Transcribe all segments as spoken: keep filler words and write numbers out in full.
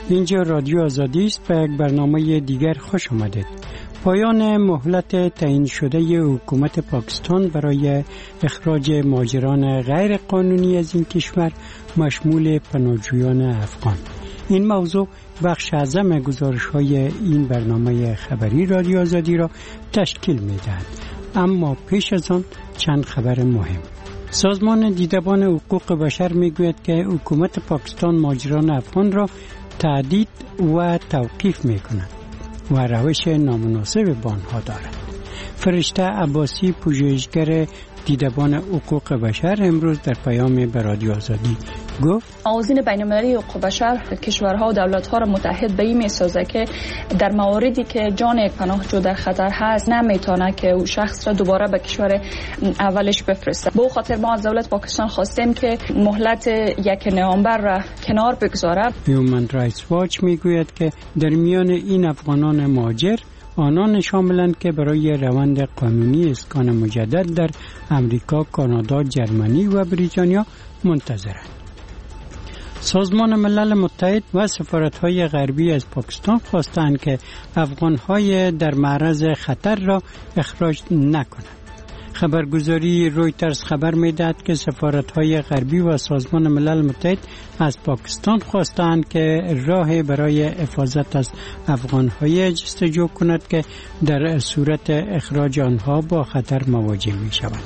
اینجا رادیو آزادی است. به یک برنامه دیگر خوش آمدید. پایان مهلت تعیین شده حکومت پاکستان برای اخراج مهاجران غیر قانونی از این کشور مشمول پناهجویان افغان. این موضوع بخش اعظم گزارش‌های این برنامه خبری رادیو آزادی را تشکیل می‌دهد. اما پیش از آن چند خبر مهم. سازمان دیدبان حقوق بشر میگوید که حکومت پاکستان مهاجران افغان را تهدید و توقیف میکند و روش نامناسب با آنها دارد. فرشته عباسی، پژوهشگر دیدبان حقوق بشر، امروز در پیام به رادیو آزادی گفت آذین بین‌المللی حقوق بشر کشورها و دولت‌ها را متحد به این می‌سازد که در مواردی که جان یک پناهجو در خطر هست نمیتونه که او شخص را دوباره به کشور اولش بفرسته. به خاطر ما از دولت پاکستان خواستیم که مهلت یک نوامبر را کنار بگذارد. هیومن رایتس واچ میگوید که در میان این افغانان مهاجر آنان شاملند که برای روند قانونی اسکان مجدد در امریکا، کانادا، جرمنی و بریتانیا منتظرند. سازمان ملل متحد و سفارت‌های غربی از پاکستان خواستند که افغان‌های در معرض خطر را اخراج نکنند. خبرگزاری رویترز خبر می‌دهد که سفارت‌های غربی و سازمان ملل متحد از پاکستان خواستند که راه برای حفاظت از افغان‌های جستجو کند که در صورت اخراج آنها با خطر مواجه می‌شوند.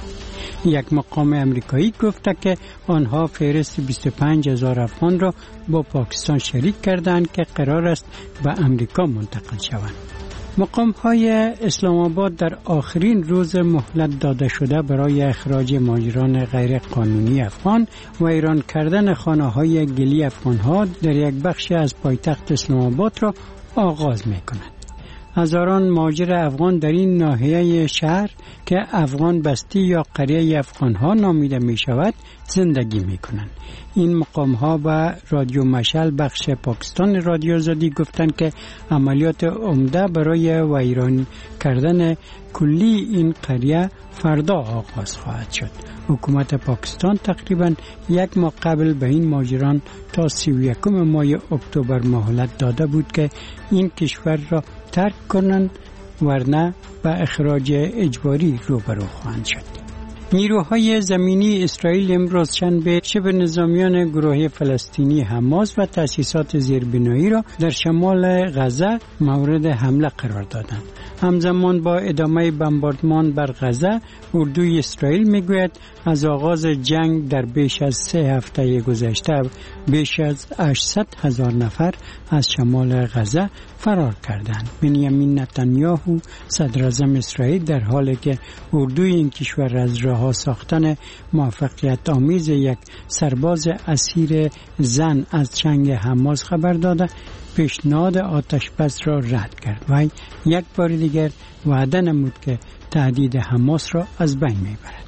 یک مقام امریکایی گفته که آنها فهرست بیست و پنج هزار افغان را با پاکستان شریک کردند که قرار است به امریکا منتقل شوند. مقام‌های اسلام آباد در آخرین روز مهلت داده شده برای اخراج مهاجران غیر قانونی افغان و ایران کردن خانه‌های گلی افغان‌ها در یک بخش از پایتخت اسلام آباد را آغاز می‌کنند. هزاران مهاجر افغان در این ناحیه شهر که افغان بستی یا قریه افغان‌ها نامیده می‌شود زندگی می‌کنند. این مقام‌ها و رادیو مشعل بخش پاکستان رادیو آزادی گفتند که عملیات عمده برای ویران کردن کلی این قریه فردا آغاز خواهد شد. حکومت پاکستان تقریباً یک ماه قبل به این مهاجران تا سی و یکم ماه اکتبر مهلت داده بود که این کشور را ترک کنند، ورنه به اخراج اجباری روبرو خواهند شد. نیروهای زمینی اسرائیل امروز شنبه شبه نظامیان گروه فلسطینی حماس و تأسیسات زیربنایی را در شمال غزه مورد حمله قرار دادند. همزمان با ادامه بمباردمان بر غزه، اردوی اسرائیل میگوید از آغاز جنگ در بیش از سه هفته گذشته بیش از هشتصد هزار نفر از شمال غزه فرار کردند. بنیامین نتانیاهو صدر اعظم اسرائیل در حالی که اردوی این کشور از رها ساختن موفقیت آمیز یک سرباز اسیر زن از چنگ حماس خبر داده، پیشنهاد آتش بس را رد کرد و یک بار دیگر وعده نمود که تهدید حماس را از بین میبرد.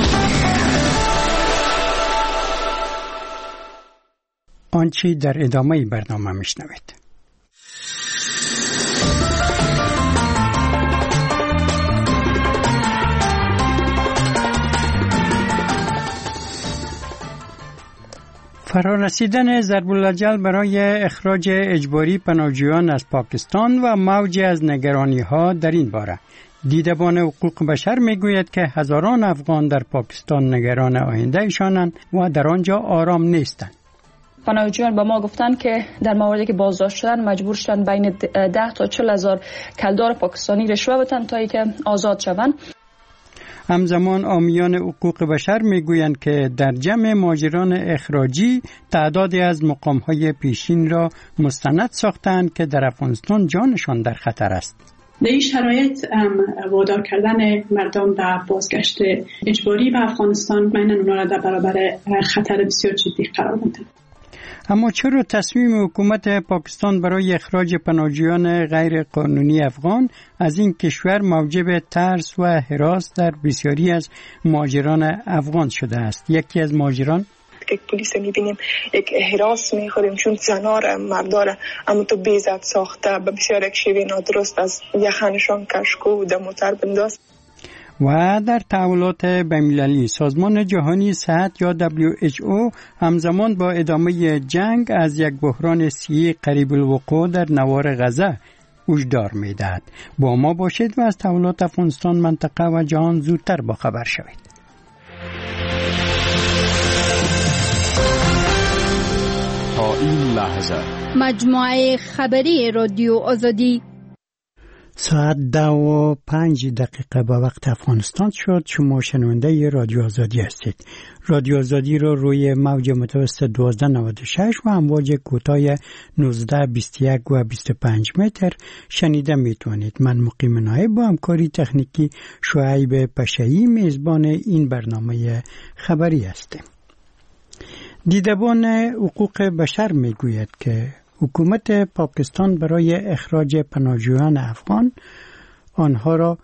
آنچه در ادامه برنامه میشنوید. فرارسیدن ضرب الاجل برای اخراج اجباری پناهجویان از پاکستان و موج از نگرانی‌ها در این باره. دیدبان حقوق بشر میگوید که هزاران افغان در پاکستان نگران آینده ایشانند و در آنجا آرام نیستند. پناهجویان با ما گفتن که در موردی که بازداشت شدن مجبور شدن بین ده تا چهل هزار کلدار پاکستانی رشوه بدن تا اینکه آزاد شوند. همزمان حامیان حقوق بشر میگویند که در جمع مهاجران اخراجی تعدادی از مقام‌های پیشین را مستند ساختند که در افغانستان جانشان در خطر است. در این شرایط وادار کردن مردم به بازگشت اجباری به افغانستان من اونا را در برابر خطر بسیار جدی قرار می‌دهد. اما چرا تصمیم حکومت پاکستان برای اخراج پناهجویان غیر قانونی افغان از این کشور موجب ترس و هراس در بسیاری از مهاجران افغان شده است؟ یکی از مهاجران که پلیس میبینیم یک هراس میخوریم چون زنار مردار اما تو بیزت ساخته به بسیار یک شیوه نادرست از یخنشان کشکو و دموتر بنداز. و در تحولات بین‌المللی سازمان جهانی صحت یا دبلیو اچ او همزمان با ادامه جنگ از یک بحران صحی قریب الوقوع در نوار غزه هشدار می‌دهد. با ما باشید و از تحولات افغانستان، منطقه و جهان زودتر با خبر شوید. تا این لحظه مجموعه خبری رادیو آزادی ساعت دو و پنج دقیقه به وقت افغانستان شد. شما شنونده رادیو آزادی هستید. رادیو آزادی رو روی موج متوسط دوازده نود و شش و امواج کوتاه نوزده بیست و یک و بیست و پنج متر شنیده میتونید. من مقیم نایب با همکاری تکنیکی شعیب پشایی میزبان این برنامه خبری هستیم. دیدبان حقوق بشر میگوید که حکومت پاکستان برای اخراج پناهجویان افغان آنها را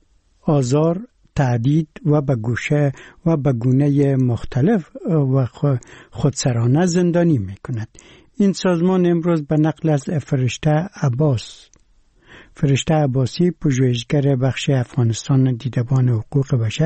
آزار، تهدید و به گوشه و به گونه مختلف و خودسرانه زندانی میکند. این سازمان امروز به نقل از فرشته عباس فرشته عباسی، پژوهشگر بخش افغانستان دیدبان حقوق بشر،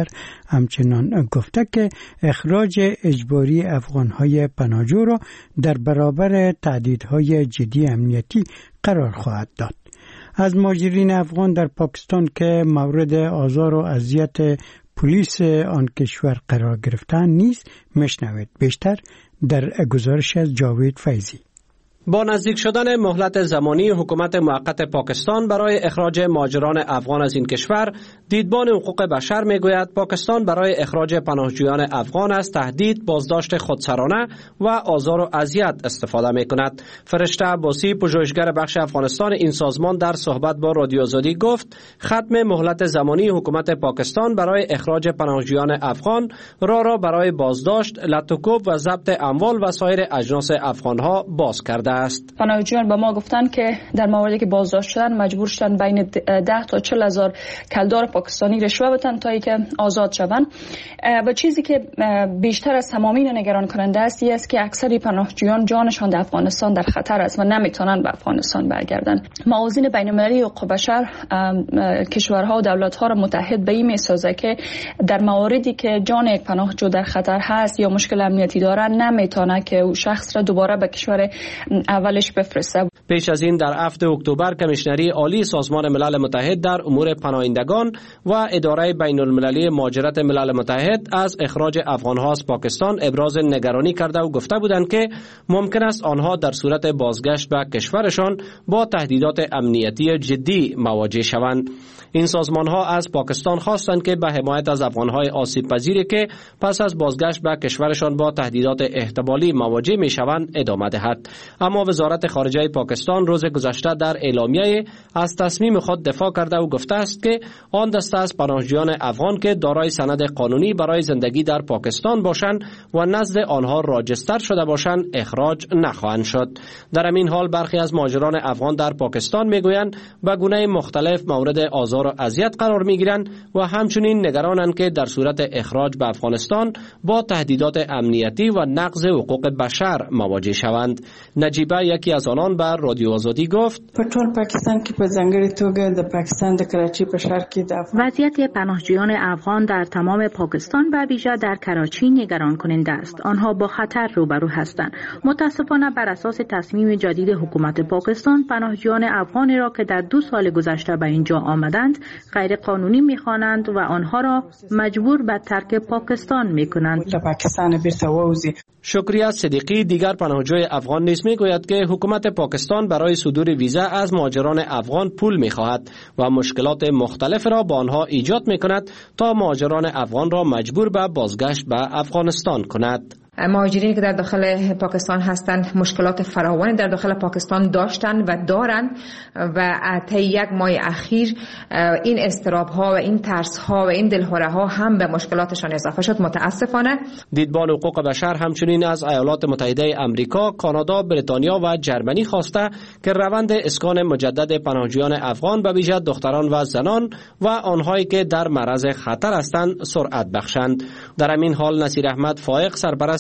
همچنان گفته که اخراج اجباری افغانهای پناهجو را در برابر تهدیدهای جدی امنیتی قرار خواهد داد. از مهاجرین افغان در پاکستان که مورد آزار و اذیت پلیس آن کشور قرار گرفتن نیست میشنوید. بیشتر در گزارش از جاوید فیضی. با نزدیک شدن مهلت زمانی حکومت موقت پاکستان برای اخراج مهاجران افغان از این کشور، دیدبان حقوق بشر میگوید پاکستان برای اخراج پناهجویان افغان از تهدید، بازداشت خودسرانه و آزار و اذیت استفاده میکند. فرشته عباسی، پژوهشگر بخش افغانستان این سازمان، در صحبت با رادیو آزادی گفت ختم مهلت زمانی حکومت پاکستان برای اخراج پناهجویان افغان راه را برای بازداشت، لطوکوب و ضبط اموال و سایر اجناس افغانها باز کرده است. پناهجویان به ما گفتند که در موردی که بازداشت شدن مجبور شدن بین ده تا چهل هزار کلدار پاکستانی رشوه بدن تا اینکه آزاد شوند. و چیزی که بیشتر از تمامی نگران کننده است این است که اکثر پناهجویان جانشان در افغانستان در خطر است و نمیتونن به افغانستان برگردن. موازین بین‌المللی حقوق بشر کشورها و دولت‌ها را متحد به این میسازه که در مواردی که جان یک پناهجو در خطر هست یا مشکل امنیتی داره نمیتونه که او شخص را دوباره به کشور اولش بفرسته. پیش از این در هفتم اکتبر کمیشنری عالی سازمان ملل متحد در امور پناهندگان و اداره بین المللی مهاجرت ملل متحد از اخراج افغانها از پاکستان ابراز نگرانی کرده و گفته بودند که ممکن است آنها در صورت بازگشت به کشورشان با تهدیدات امنیتی جدی مواجه شوند. این سازمان ها از پاکستان خواستند که به حمایت از افغانهای آسیب پذیری که پس از بازگشت به کشورشان با تهدیدات احتمالی مواجه می شوند ادامه دهد. اما وزارت خارجه پاکستان روز گذشته در اعلامیه از تصمیم خود دفاع کرده و گفته است که آن دسته از پناهجویان افغان که دارای سند قانونی برای زندگی در پاکستان باشند و نزد آنها راجستر شده باشند اخراج نخواهند شد. در همین حال برخی از مهاجران افغان در پاکستان میگویند به گونه مختلف مورد آزار و اذیت قرار میگیرند و همچنین نگرانند که در صورت اخراج به افغانستان با تهدیدات امنیتی و نقض حقوق بشر مواجه شوند. نجیبه یکی از آنان بر رادیو آزادی گفت په ټول پاکستان کې په ځانګړي توګه د پاکستان د کراچي په ښار کې د وضعیت پناهجویان افغان در تمام پاکستان و ویژه در کراچی نگران کننده است. آنها با خطر روبرو هستند. متاسفانه بر اساس تصمیم جدید حکومت پاکستان پناهجویان افغانی را که در دو سال گذشته به اینجا آمدند غیر قانونی می‌خوانند و آنها را مجبور به ترک پاکستان می‌کنند. د پاکستان بیرته ووزي. شکریه صدیقی دیگر پناهجوی افغان نیز میگوید که حکومت پاکستان برای صدور ویزا از مهاجران افغان پول میخواهد و مشکلات مختلف را با آنها ایجاد میکند تا مهاجران افغان را مجبور به بازگشت به افغانستان کند. مهاجرینی که در داخل پاکستان هستند مشکلات فراوانی در داخل پاکستان داشتند و دارند و طی یک ماه اخیر این اضطراب ها و این ترس ها و این دلهره ها هم به مشکلاتشان اضافه شد. متاسفانه دیدبان حقوق بشر همچنین از ایالات متحده آمریکا، کانادا، بریتانیا و جرمنی خواسته که روند اسکان مجدد پناهجویان افغان به ویژه دختران و زنان و آنهایی که در معرض خطر هستند سرعت بخشند. در همین حال نصیر احمد فائق، سرپرست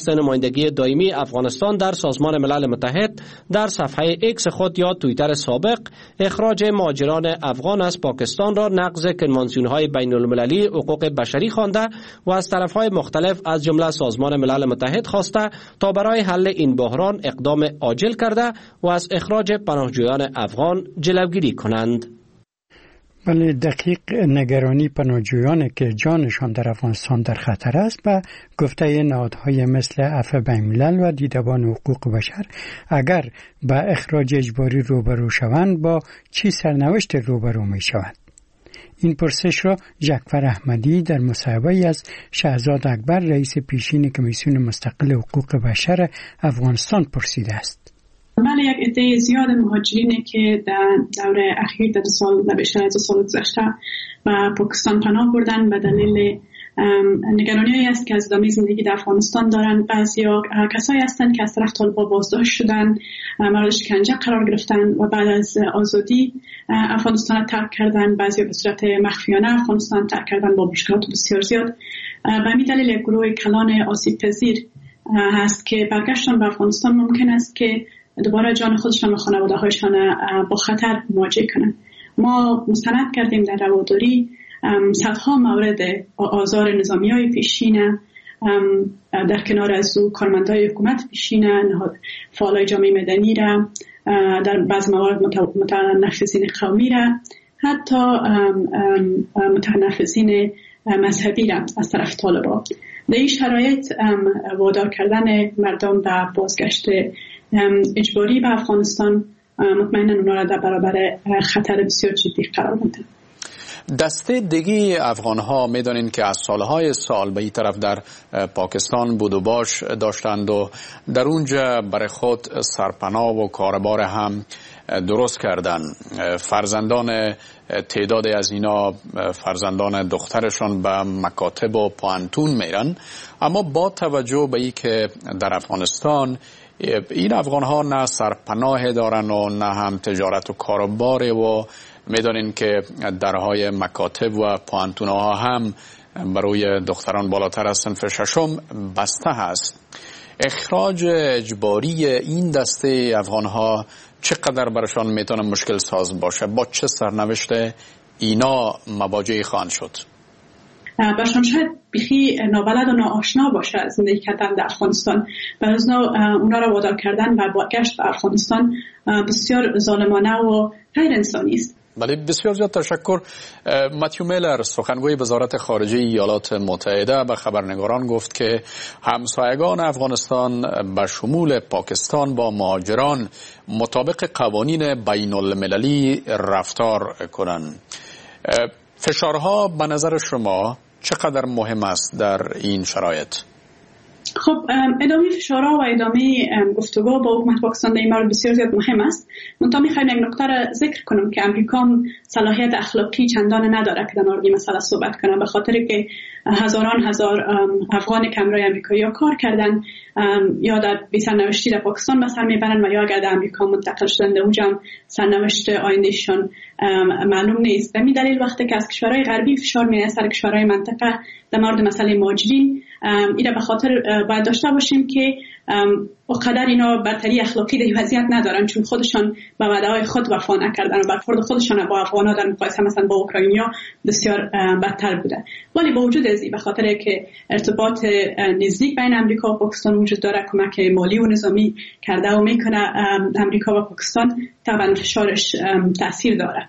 دست نمایندگی دائمی افغانستان در سازمان ملل متحد در صفحه ایکس خود یا توییتر سابق اخراج مهاجران افغان از پاکستان را نقض کنوانسیون‌های بین المللی حقوق بشری خوانده و از طرف‌های مختلف از جمله سازمان ملل متحد خواسته تا برای حل این بحران اقدام عاجل کرده و از اخراج پناهجویان افغان جلوگیری کنند. بله، دقیق نگرانی پناهجویان که جانشان در افغانستان در خطر است به گفته نهادهای مثل عفو بین‌الملل و دیدبان حقوق بشر اگر به اخراج اجباری روبرو شوند با چی سرنوشت روبرو می شود؟ این پرسش را جعفر احمدی در مصاحبه از شهزاد اکبر رئیس پیشین کمیسیون مستقل حقوق بشر افغانستان پرسیده است. بله، یک عده زیاد مهاجرینی که در دوره اخیر در سال در بیشتر از سال گذشته به پاکستان پناه بردن به دلیل نگرانی‌هایی است که از ادامه زندگی در افغانستان دارند. بعضیا کسایی هستند که از طرف طالبان بازداشت شدن، مورد شکنجه قرار گرفتن و بعد از آزادی افغانستان ترک کردن. بعضیا به صورت مخفیانه افغانستان ترک کردن با مشکلات بسیار زیاد. به همین دلیل یک گروه کلان آسیب پذیر هست که برگشتن به افغانستان ممکن است که دوباره جان خودشان و خانواده هایشان با خطر مواجه کنند. ما مستند کردیم در رواداری صدها مورد آزار نظامی های پیشین، در کنار از او کارمندای حکومت پیشین، فعالای جامعه مدنی را، در بعض موارد متنفذین قومی را، حتی متنفذین مذهبی را از طرف طالبان. در این شرایط وادار کردن مردم به بازگشت اجباری به افغانستان مطمئنا اونا را در برابر خطر بسیار جدی قرار میده. دسته دیگه افغان ها میدانین که از سالهای سال به این طرف در پاکستان بود و باش داشتند و در اونجا برای خود سرپناه و کاربار هم درست کردن. فرزندان تعداد از اینا فرزندان دخترشان به مکاتب و پوانتون میرن، اما با توجه به ای که در افغانستان این افغان ها نه سرپناه دارن و نه هم تجارت و کاروبار و میدانین که درهای مکاتب و پوانتون ها هم برای دختران بالاتر از صنف ششم بسته هست. اخراج اجباری این دسته افغان ها چقدر برشان میتونه مشکل ساز باشه؟ با چه سرنوشت اینا مواجه خواهند شد؟ برشان شاید بیخی نابلد و ناآشنا باشه زندگی کردن در افغانستان. برای اونا را وادار کردن و برگشت به افغانستان بسیار ظالمانه و غیر انسانی است. بله، بسیار زیاد تشکر. متیو میلر سخنگوی وزارت خارجه ایالات متحده به خبرنگاران گفت که همسایگان افغانستان به شمول پاکستان با مهاجران مطابق قوانین بین المللی رفتار کنند. فشارها به نظر شما چقدر مهم است در این شرایط؟ خب، ادامه فشارها و ادامه گفتگو با حکومت پاکستان در این مورد بسیار زیاد مهم است. منتها میخوایم یک نکته را ذکر کنم که امریکا صلاحیت اخلاقی چندان نداره که در مورد این مسئله صحبت کنه، به خاطر که هزاران هزار افغان که امروی امریکایی ها کار کردن یا در بی سرنوشتی در پاکستان به سر میبرن و یا اگر در امریکا منتقل شدن در اونجا هم سرنوشت آیندهشان معلوم نیست. به همین دلیل وقتی که از کشورهای غربی فشار میاد سر کشورهای منطقه در مورد مسئله مهاجرین، اینا به خاطر باید داشته باشیم که اونقدر اینا برتری اخلاقی در این وضعیت ندارن، چون خودشان به وعده‌های خود وفا نکردن و برخورد خودشان با افغان‌ها در مقایسه مثلا با اوکراینیا بسیار بدتر بوده. ولی با وجود ازی به خاطر که ارتباط نزدیک بین امریکا و پاکستان وجود داره، کمک مالی و نظامی کرده و میکنه امریکا و پاکستان، طبعا فشارش تاثیر داره.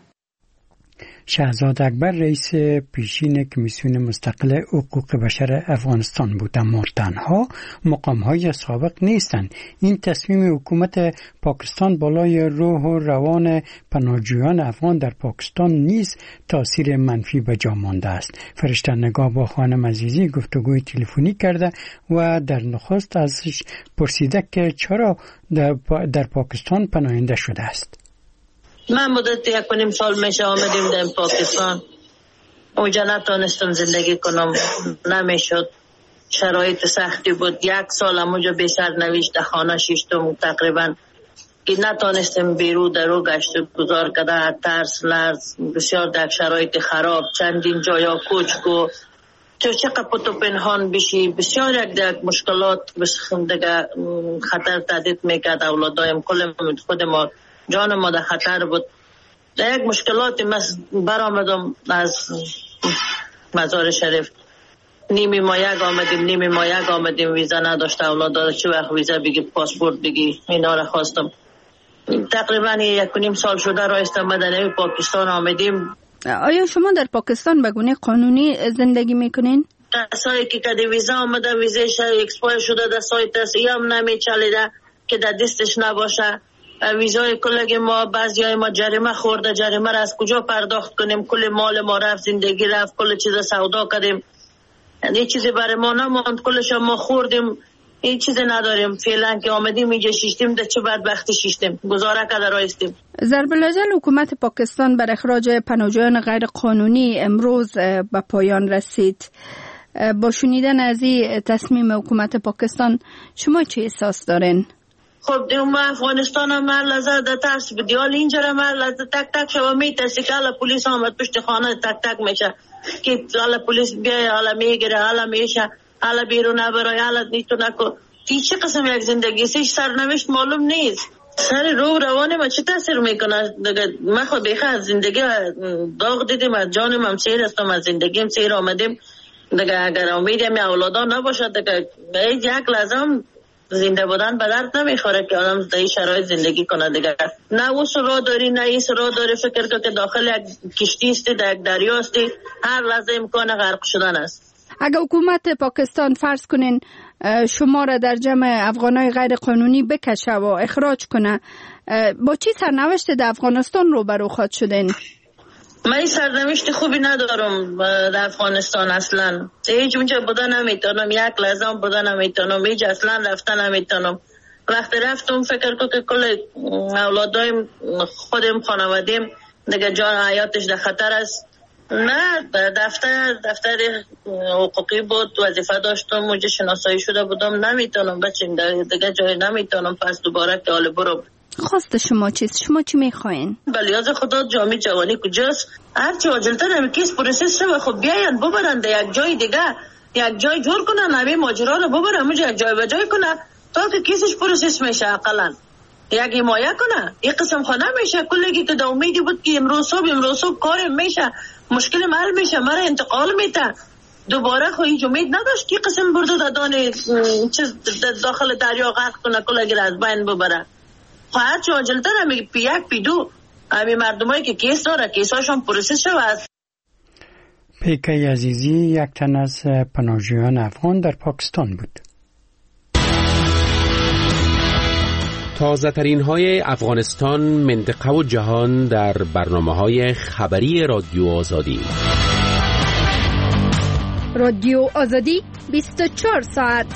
شهزاد اکبر رئیس پیشین کمیسیون مستقل حقوق بشر افغانستان بود، اما تنها مقام‌های سابق نیستند. این تصمیم حکومت پاکستان بالای روح و روان پناهجویان افغان در پاکستان نیز تاثیر منفی به جا مانده است. فرشته نگاه با خانم عزیزی گفتگوی تلفنی کرده و در نخست ازش پرسیده که چرا در, پا در پاکستان پناهنده شده است. من مدت یک و نیم سال میشه آمدیم در پاکستان، اونجا نتونستم زندگی کنم، نمیشد، شرایط سختی بود. یک سال اونجا بی سرنوشت خانه شیشتم تقریبا که نتونستم بیرو درو گشت گذار کده، ترس لرز بسیار در شرایط خراب، چندین جایا کوچ کو تو چقدر پتو پنهان بشی، بسیار یک دیگه مشکلات دیگه خطر تهدید میکرد اولادایم. کل خود ما جان ما در خطر بود. در یک مشکلاتی من برآمدم از مزار شریف. نیمی ما یک آمدیم نیمی ما یک آمدیم ویزا نداشته اولادا. چه وقت ویزا بگی پاسپورت بگی اینا را خواستم. تقریبا یک و نیم سال شده رایستم مدنی پاکستان آمدیم. آیا شما در پاکستان به گونه قانونی زندگی میکنین؟ کسایی که کدی ویزا آمده ویزاش اکسپایر شده در سایت است یا هم نمیچلیده که در دستش نباشه. ویزای کلگی ما بعضیای ما جریمه خورده، جریمه را از کجا پرداخت کنیم؟ کل مال ما رفت، زندگی رفت، کل چیز سودا کردیم، یعنی چیزی برای ما نماند، کلش ما خوردیم، این چیزی نداریم. فعلا که آمدیم اینجا شیشتیم، در چه بدبختی شیشتیم، گزاره کده رایستیم. ضرب الاجل حکومت پاکستان بر اخراج پناهجویان غیر قانونی امروز به پایان رسید. با شنیدن از این تصمیم حکومت پاکستان شما چه احساس دارین؟ خب دیو ما افغانستان هم هر لحظه در ترس بودی، حال اینجا هم هر لحظه تک تک شما میترسی که حالا پولیس آمد پشت خانه تک تک میشه که حالا پولیس بیای، حالا میگیره، حالا میشه، حالا بیرون نبرای، حالا نیتو نکو. این چه قسم یک زندگی سیش سرنوشت معلوم نیست. سر رو روان ما چه تاثیر میکنه؟ من خود بیخه از زندگی داغ دیدیم، از جانم هم سیر هستم، از زندگیم سیر آمدیم دیگه. اگر امیدیم یا اولادا نباشد دیگه یک لحظه هم زنده بودن به درد نمیخوره که آدم در این شرایط زندگی کنه دیگه. نه او سرا داری نه این سرا داری، فکر که داخل یک کشتی استی، در یک دریا استی، هر لحظه امکان غرق شدن است. اگر حکومت پاکستان فرض کنین شما را در جمع افغانای غیر قانونی بکشه و اخراج کنه، با چی سرنوشت در افغانستان روبرو خواهد شدین؟ من سرنوشت خوبی ندارم در افغانستان اصلا. هیچ اونجا بودن نمیتونم، یک لحظه هم بودن نمیتونم، هیچ اصلا رفتن نمیتونم. وقتی رفتم فکر کنم که کل اولادایم خودم خانوادیم دیگه جان حیاتش در خطر است. نه دفتر دفتر حقوقی بود، وظیفه داشتم، اونجا شناسایی شده بودم، نمیتونم بچیم دیگه جای نمیتونم. پس دوباره که حال برو. خواست شما چیست؟ شما چی میخواین؟ بلیاز خدا جامعه جوانی کجاست؟ هرچی عاجلتر هم کیس پروسس شوه، خب بیاین ببرن در یک جای دیگه، یک جای جور کنن، همه ماجرا رو ببرن اونجا یک جای به جای کنه تا که کیسش پروسس میشه. اقلا یک حمایه کنه. این قسم خانه میشه کلگی که در امیدی بود که امروز صبح امروز صبح کار میشه، مشکل حل میشه، مرا انتقال میده. دوباره خو هیچ امید نداشت که قسم برده دادان چیز داخل دریا غرق کنه کلگی را از بین ببره. خواهد چه عاجلتر هم پی یک پی دو همین مردم هایی که کیس داره کیساشون پروسس شود. پیک عزیزی یک تن از پناهجویان افغان در پاکستان بود. تازه ترین های افغانستان، منطقه و جهان در برنامه های خبری رادیو آزادی. رادیو آزادی بیست و چهار ساعت.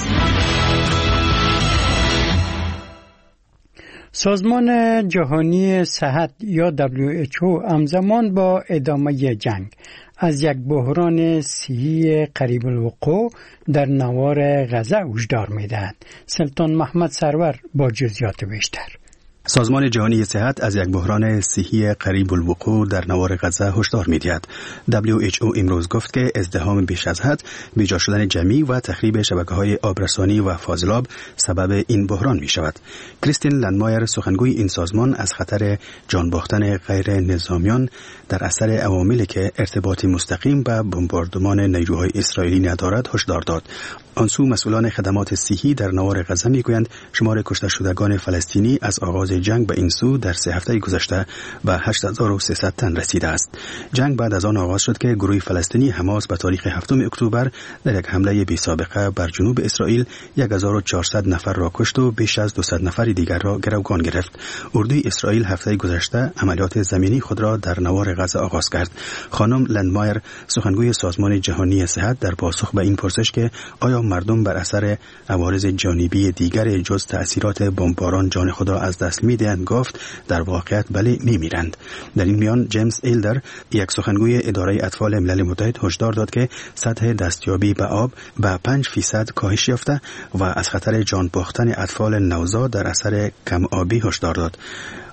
سازمان جهانی صحت یا دبلیو اچ او همزمان با ادامه جنگ از یک بحران صحی قریب الوقوع در نوار غزه هشدار می‌دهد. سلطان محمد سرور با جزئیات بیشتر. سازمان جهانی صحت از یک بحران صحی قریب الوقوع در نوار غزه هشدار می‌دهد. دبلیو اچ او امروز گفت که ازدحام بیش از حد، بیجا شدن جمعی و تخریب شبکه‌های آبرسانی و فاضلاب سبب این بحران می‌شود. کریستین لندمایر سخنگوی این سازمان از خطر جان باختن غیر نظامیان در اثر عواملی که ارتباطی مستقیم با بمباردمان نیروهای اسرائیلی ندارد هشدار داد. آنسو مسئولان خدمات صحی در نوار غزه میگویند شمار کشته شدگان فلسطینی از آغاز جنگ به این سو در سه هفته گذشته به هشت هزار و سیصد تن رسیده است. جنگ بعد از آن آغاز شد که گروه فلسطینی حماس به تاریخ هفتم اکتبر در یک حمله بی سابقه بر جنوب اسرائیل هزار و چهارصد نفر را کشت و بیش از دویست نفر دیگر را گروگان گرفت. اردوی اسرائیل هفته گذشته عملیات زمینی خود را در نوار غزه آغاز کرد. خانم لندمایر سخنگوی سازمان جهانی صحت در پاسخ به این پرسش که آیا مردم بر اثر عوارض جانبی دیگر جز تأثیرات بمباران جان خود را از دست می‌دهند گفت در واقعیت بله می‌میرند. در این میان جیمز ایلدر یک سخنگوی اداره اطفال ملل متحد هشدار داد که سطح دستیابی به آب به پنج فیصد کاهش یافته و از خطر جان باختن اطفال نوزاد در اثر کم آبی هشدار داد.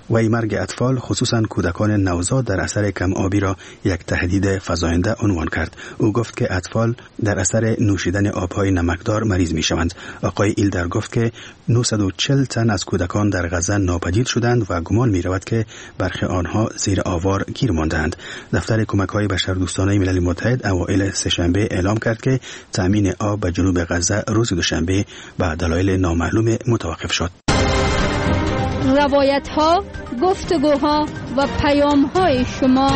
وی مرگ اطفال خصوصا کودکان نوزاد در اثر کم آبی را یک تهدید فزاینده عنوان کرد. او گفت که اطفال در اثر نوشیدن آبهای نمکدار مریض می شوند. آقای ایلدر گفت که نهصد و چهل تن از کودکان در غزه ناپدید شدند و گمان می رود که برخی آنها زیر آوار گیر ماندند. دفتر کمک‌های بشردوستانه ملل متحد اوایل سه‌شنبه اعلام کرد که تامین آب به جنوب غزه روز دوشنبه به دلایل نامعلوم متوقف شد. روایت‌ها، گفتگوها و پیام‌های شما.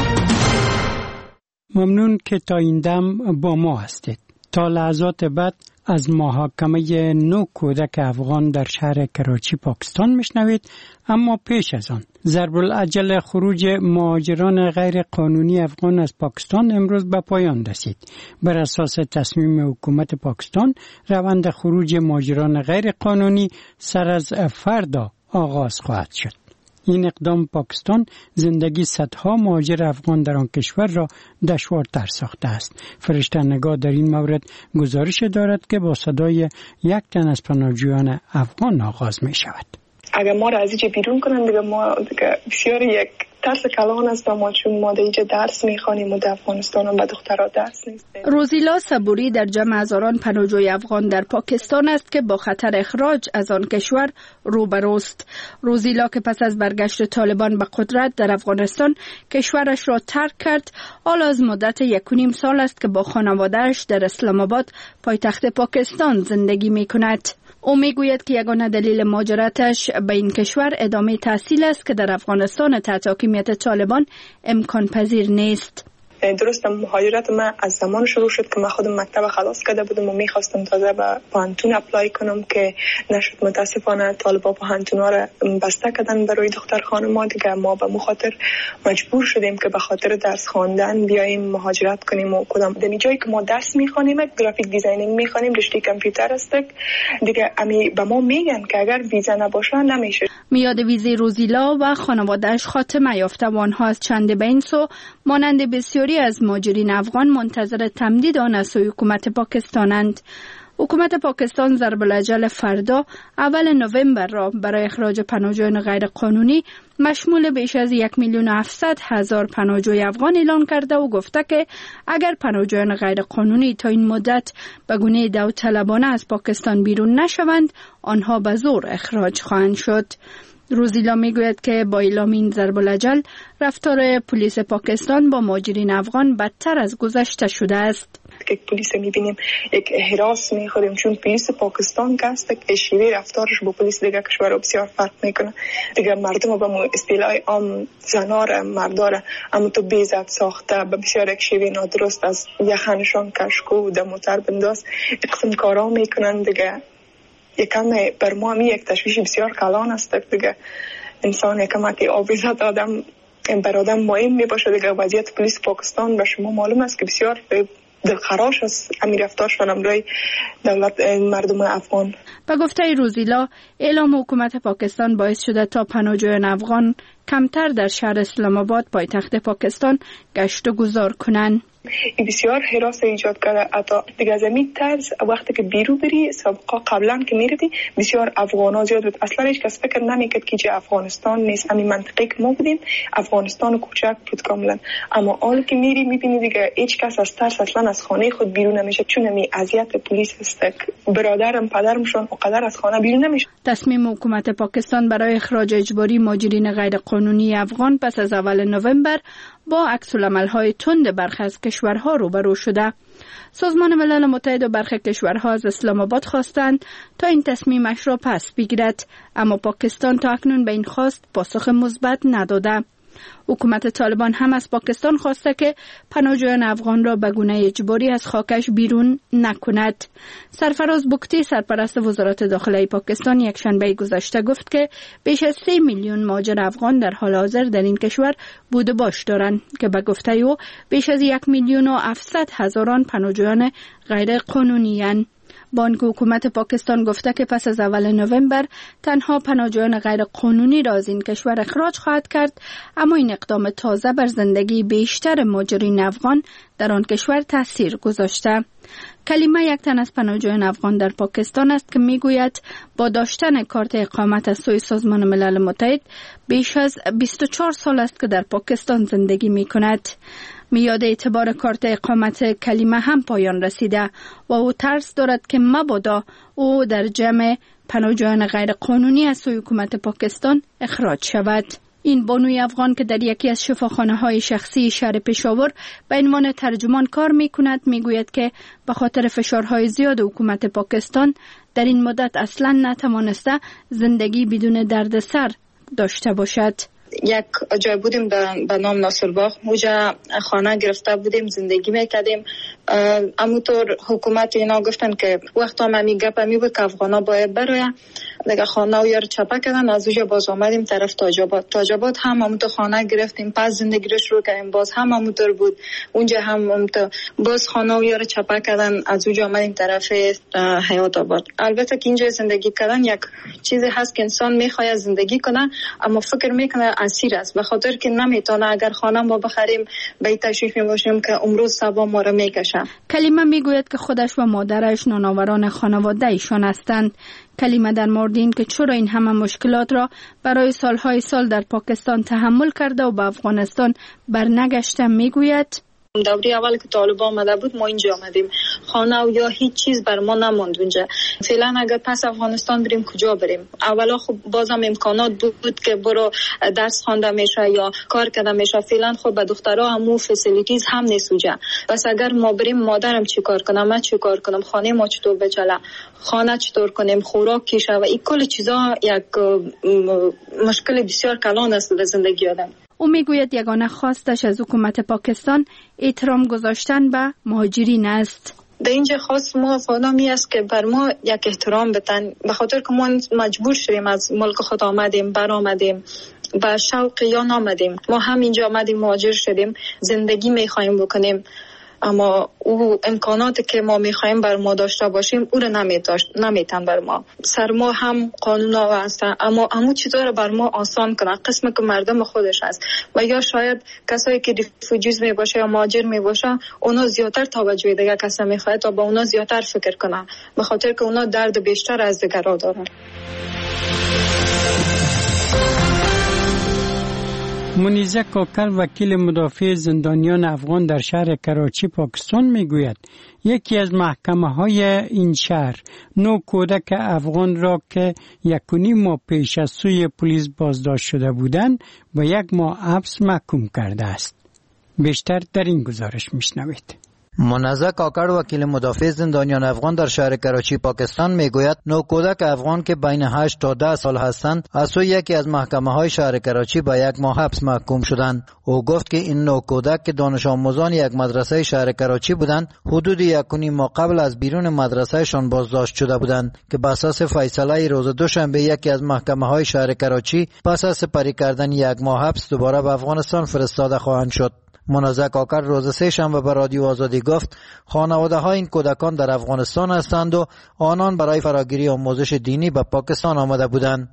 ممنون که تا این دم با ما هستید. تا لحظات بعد از محاکمه نو کودک افغان در شهر کراچی پاکستان میشنوید، اما پیش از آن ضرب العجل خروج مهاجران غیر قانونی افغان از پاکستان امروز به پایان رسید. بر اساس تصمیم حکومت پاکستان روند خروج مهاجران غیر قانونی سر از فردا آغاز خواهد شد. این اقدام پاکستان زندگی صدها مهاجر افغان در آن کشور را دشوارتر ساخته است. فرشته نگاه در این مورد گزارش دارد که با صدای یک تن از پناهجویان افغان آغاز می شود. اگر ما را از اینجا بیرون کنند دیگه ما دیگه بسیار یک ترس کلان است ما، چون ما در اینجا درس میخوانیم و در افغانستان هم به دخترها درس نیست. روزیلا صبوری در جمع هزاران پناهجوی افغان در پاکستان است که با خطر اخراج از آن کشور روبروست. روزیلا که پس از برگشت طالبان به قدرت در افغانستان کشورش را ترک کرد، حالا از مدت یک و نیم سال است که با خانواده‌اش در اسلام آباد پایتخت پاکستان زندگی میکند. او میگوید که یگانه دلیل مهاجرتش به این کشور ادامه تحصیل است که در افغانستان تحت حاکمیت طالبان امکان پذیر نیست. درست مهاجرت من از زمان شروع شد که من خودم مکتب خلاص کرده بودم و میخواستم تازه به پانتون اپلای کنم که نشد. متاسفانه طالبا پانتونا را بسته کردن برای دختر خانم دیگه. ما به مخاطر مجبور شدیم که به خاطر درس خواندن بیایم مهاجرت کنیم و کدام در جایی که ما درس میخوانیم گرافیک دیزاینینگ میخوانیم، رشته کامپیوتر است دیگه، امی به ما میگن که اگر ویزا نباشه نمیشه. میاد ویزای روزیلا و خانواده‌اش خاتمه یافته و آنها از چند بین سو مانند بسیاری از مهاجرین افغان منتظر تمدید آن از سوی حکومت پاکستانند. حکومت پاکستان ضرب الاجل فردا اول نوامبر را برای اخراج پناهجویان غیر قانونی مشمول بیش از یک میلیون و هفتصد هزار پناهجوی افغان اعلان کرده و گفته که اگر پناهجویان غیر قانونی تا این مدت به گونه داوطلبانه از پاکستان بیرون نشوند، آنها به زور اخراج خواهند شد. روزیلا میگوید که با اعلام این ضرب الاجل رفتار پلیس پاکستان با مهاجرین افغان بدتر از گذشته شده است. که پلیس میبینیم یک هراس میخوریم، چون پلیس پاکستان که است که شیوه رفتارش با پلیس دیگه کشور بسیار فرق میکنه. دیگه مردم با اصطلاح عام زنار مرداره اما تو بیزت ساخته به بسیار یک شیوه نادرست از یخنشان کشکو و دموتر بنداز قسم کارا میکنن دیگه. یکم بر ما می یک تشویش بسیار کلان است دیگه. انسان یکم که آویزت آدم بر آدم مهم می باشه دیگه. وضعیت پلیس پاکستان به شما معلوم است که بسیار دلخراش است امیر رفتارشان امروی دولت مردم افغان. به گفته روزیلا اعلام حکومت پاکستان باعث شده تا پناهجویان افغان کمتر در شهر اسلام آباد پایتخت پاکستان گشت و گذار کنند. این بسیار حراس ایجاد کرده. حتی دیگه از این طرز وقتی که بیرو بری سابقا قبلا که میردی بسیار افغانا زیاد بود. اصلا هیچ کس فکر نمیکرد که جه افغانستان نیست. همین منطقه که ما بودیم افغانستان کوچک بود کاملا. اما حال که میری میبینی دیگه هیچ کس از ترس اصلا از خانه خود بیرون نمیشه، چون می اذیت پلیس است. برادرم پدرمشون اقدر از خانه بیرون نمیشه. تصمیم حکومت پاکستان برای اخراج اجباری مهاجرین غیر قانونی افغان پس از اول نوامبر با عکس‌العمل‌های تند برخی از کشورها روبرو شده. سازمان ملل متحد و برخی کشورها از اسلام آباد خواستند تا این تصمیمش را پس بگیرد، اما پاکستان تا اکنون به این خواست پاسخ مثبت نداده. حکومت طالبان هم از پاکستان خواسته که پناهجویان افغان را به گونه اجباری از خاکش بیرون نکند. سرفراز بگتی سرپرست وزارت داخله پاکستان یک شنبه گذشته گفت که بیش از سه میلیون مهاجر افغان در حال حاضر در این کشور بود و باش دارند که به گفته او بیش از یک میلیون و هفتصد هزاران پناهجویان غیر قانونی اند. بانک حکومت پاکستان گفته که پس از اول نوامبر تنها پناهجویان غیر قانونی را از این کشور اخراج خواهد کرد، اما این اقدام تازه بر زندگی بیشتر مهاجرین افغان در آن کشور تاثیر گذاشته. کلیمه یک تن از پناهجویان افغان در پاکستان است که میگوید با داشتن کارت اقامت از سوی سازمان ملل متحد بیش از بیست و چهار سال است که در پاکستان زندگی می کند. میاد اعتبار کارت اقامت کلیمه هم پایان رسیده و او ترس دارد که مبادا او در جمع پناهجویان غیر قانونی از سوی حکومت پاکستان اخراج شود. این بانوی افغان که در یکی از شفاخانه های شخصی شهر پشاور به عنوان ترجمان کار می کند می گوید که به خاطر فشارهای زیاد حکومت پاکستان در این مدت اصلا نتوانسته زندگی بدون دردسر داشته باشد. یک جای بودیم به نام ناصرباغ، اونجا خانه گرفته بودیم، زندگی میکردیم. اموطور حکومت اینا گفتن که وقت هم همی گپ همی بود که افغانا باید براید دیگه. خانه و یار چپه کردن، از اونجا باز آمدیم طرف تاجاباد. تاجاباد هم همونطور خانه گرفتیم، پس زندگی رو شروع کردیم، باز هم همونطور بود. اونجا هم همونطور باز خانه و یار چپه کردن، از اونجا آمدیم طرف حیات آباد. البته که اینجا زندگی کردن یک چیزی هست که انسان میخواد زندگی کنه، اما فکر میکنه اسیر است، به خاطر که نمیتونه. اگر خانه ما بخریم به تشویش میباشیم که امروز صبح ما رو میکشه. کلیمه میگوید که خودش و مادرش نانآوران خانواده ایشان هستند. کلیمه در مورد این که چرا این همه مشکلات را برای سالهای سال در پاکستان تحمل کرده و به افغانستان برنگشته میگوید: دوری اول که طالبان آمده بود ما اینجا آمدیم، خانه و یا هیچ چیز بر ما نماند اونجا. فعلا اگر پس افغانستان بریم کجا بریم؟ اولا خب بازم امکانات بود, بود که برو درس خوانده میشه یا کار کرده میشه. فعلا خب به دخترها همو فسیلیتیز هم نیست اونجا. بس اگر ما بریم مادرم چی کار کنم، من چی کار کنم، خانه ما چطور بچله، خانه چطور کنیم، خوراک کیشه و این کل چیزا یک مشکل بسیار کلان است در زندگی آدم. او میگوید یگانه خواستش از حکومت پاکستان احترام گذاشتن به مهاجرین است. در اینجا خواست ما افغانامی است که بر ما یک احترام بتن، به خاطر که ما مجبور شدیم از ملک خود آمدیم، بر آمدیم، با شوق یا نامدیم. ما هم اینجا آمدیم، مهاجر شدیم، زندگی میخوایم بکنیم، اما او امکاناتی که ما میخوایم بر ما داشته باشیم او رو نمیتن بر ما. سر ما هم قانون ها هستن، اما همو چیزا رو بر ما آسان کنن، قسم که مردم خودش هست. و یا شاید کسایی که ریفوجیز میباشه یا مهاجر میباشه اونا زیادتر توجه دیگه کسا میخواد تا با اونا زیادتر فکر کنن، به خاطر که اونا درد بیشتر از دیگرها دارن. منیزه کاکل وکیل مدافع زندانیان افغان در شهر کراچی پاکستان میگوید یکی از محکمه های این شهر نو کودک افغان را که یک و نیم ماه پیش از سوی پلیس بازداشت شده بودند و یک ماه حبس محکوم کرده است. بیشتر در این گزارش میشنوید. منزه کاکر وکیل مدافع زندانیان افغان در شهر کراچی پاکستان میگوید نوکودک افغان که بین هشت تا ده سال هستند از سوی یکی از محکمه های شهر کراچی به یک ماه حبس محکوم شدند. او گفت که این نوکودک که دانش آموزان یک مدرسه شهر کراچی بودند حدود یک و نیم ماه قبل از بیرون مدرسه شان بازداشت شده بودند که بر اساس فیصله روز دوشنبه یکی از محکمه های شهر کراچی پس از سپری کردن یک ماه حبس دوباره به افغانستان فرستاده خواهند شد. منازع کاکر روز سه شنبه به رادیو آزادی گفت خانواده های این کودکان در افغانستان هستند و آنان برای فراگیری آموزش دینی به پاکستان آمده بودند.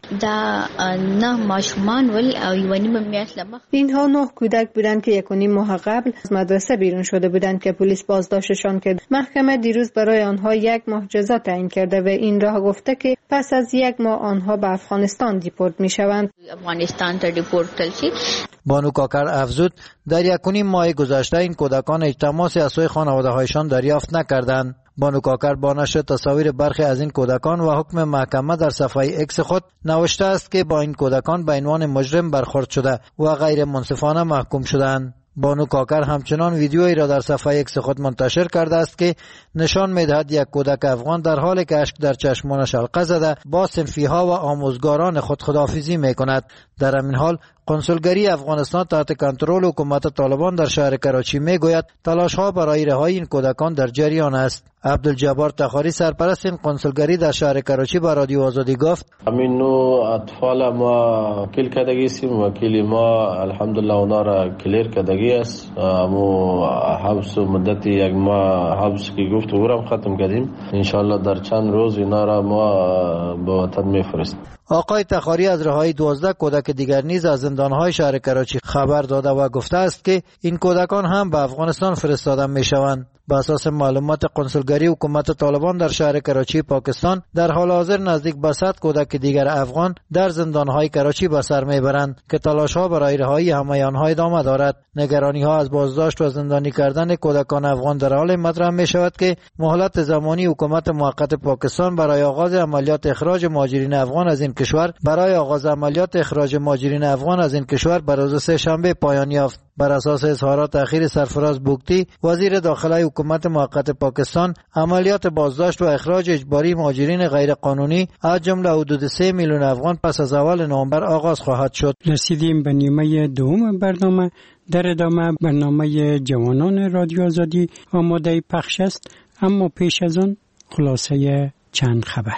اینها نه کودک بودند که یک و نیم ماه قبل از مدرسه بیرون شده بودند که پلیس بازداشتشان کرد. محکمه دیروز برای آنها یک ماه جزا تعیین کرده و این راه گفته که پس از یک ماه آنها به افغانستان دیپورت می شوند. افغانستان تا دیپورت شي. بانو کاکر افزود در یک و نیم ماه گذشته این کودکان هیچ تماسی از سوی خانواده هایشان دریافت نکردند. بانو کاکر با نشر تصاویر برخی از این کودکان و حکم محکمه در صفحه اکس خود نوشته است که با این کودکان به عنوان مجرم برخورد شده و غیر منصفانه محکوم شدند. بانو کاکر همچنان ویدیویی را در صفحه اکس خود منتشر کرده است که نشان می‌دهد یک کودک افغان در حالی که اشک در چشمانش حلقه زده با صنفی‌ها و آموزگاران خود خداحافظی می‌کند. در همین حال کنسولگری افغانستان تحت کنترل حکومت طالبان در شهر کراچی میگوید تلاش‌ها برای رهایی این کودکان در جریان است. عبدالجبار تخاری سرپرست این کنسولگری در شهر کراچی با رادیو آزادی گفت همین نوع اطفال ما کل کردگی سیم وکیل ما الحمدلله اونا را کلیر کردگی است. امو حبس و مدت یک ماه حبس که گفت او را ختم کردیم. انشالله در چند روز اینا را ما به وطن میفرستیم. آقای تخاری از رهایی دوازده کودک دیگر نیز از زندانهای شهر کراچی خبر داده و گفته است که این کودکان هم به افغانستان فرستاده می شوند. به اساس معلومات کنسولگری حکومت طالبان در شهر کراچی پاکستان در حال حاضر نزدیک به صد کودک دیگر افغان در زندانهای کراچی به سر میبرند که تلاش‌ها برای رهایی همه آنها ادامه دارد. نگرانی‌ها از بازداشت و زندانی کردن کودکان افغان در حال مطرح می‌شود که مهلت زمانی حکومت موقت پاکستان برای آغاز عملیات اخراج مهاجرین افغان از این کشور برای آغاز عملیات اخراج مهاجرین افغان از این کشور بر روز سه شنبه پایان یافت. بر اساس اظهارات اخیر سرفراز بوگتی وزیر داخله حکومت موقت پاکستان، عملیات بازداشت و اخراج اجباری مهاجرین غیر قانونی از جمله حدود سه میلیون افغان پس از اول نوامبر آغاز خواهد شد. رسیدیم به نیمه دوم برنامه. در ادامه برنامه جوانان رادیو آزادی آماده پخش است، اما پیش از آن خلاصه چند خبر.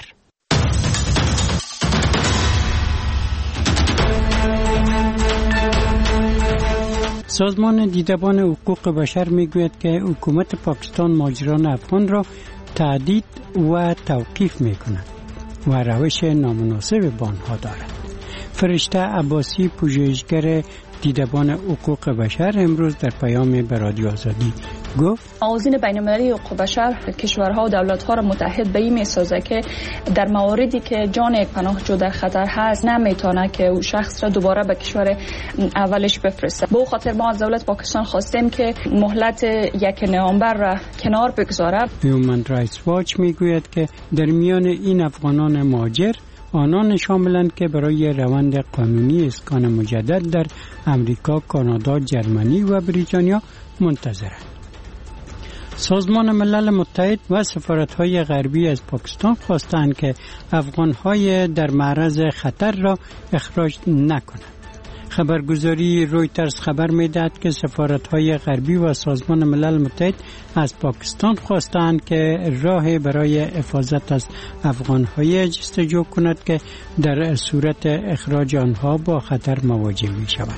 سازمان دیدبان حقوق بشر میگوید که حکومت پاکستان مهاجران افغان را تهدید و توقیف میکند و روش نامناسب با آنها دارد. فرشته عباسی، پژوهشگر دیدبان حقوق بشر، امروز در پیام به رادیو آزادی گفت آذین بین‌المللی حقوق بشر کشورها و دولت‌ها را متحد به این می‌سازه که در مواردی که جان یک پناهجو در خطر هست نمیتونه که او شخص را دوباره به کشور اولش بفرسته. به خاطر ما از دولت پاکستان خواستیم که مهلت یک نوامبر را کنار بگذاره. هیومن رایتس واچ میگوید که در میان این افغانان مهاجر آنان شاملند که برای روند قانونی اسکان مجدد در امریکا، کانادا، جرمنی و بریتانیا منتظرند. سازمان ملل متحد و سفارت‌های غربی از پاکستان خواستند که افغان‌های در معرض خطر را اخراج نکنند. خبرگزاری رویترز خبر می‌دهد که سفارت‌های غربی و سازمان ملل متحد از پاکستان خواستند که راه برای حفاظت از افغان‌های جستجو کند که در صورت اخراج آنها با خطر مواجه می‌شوند.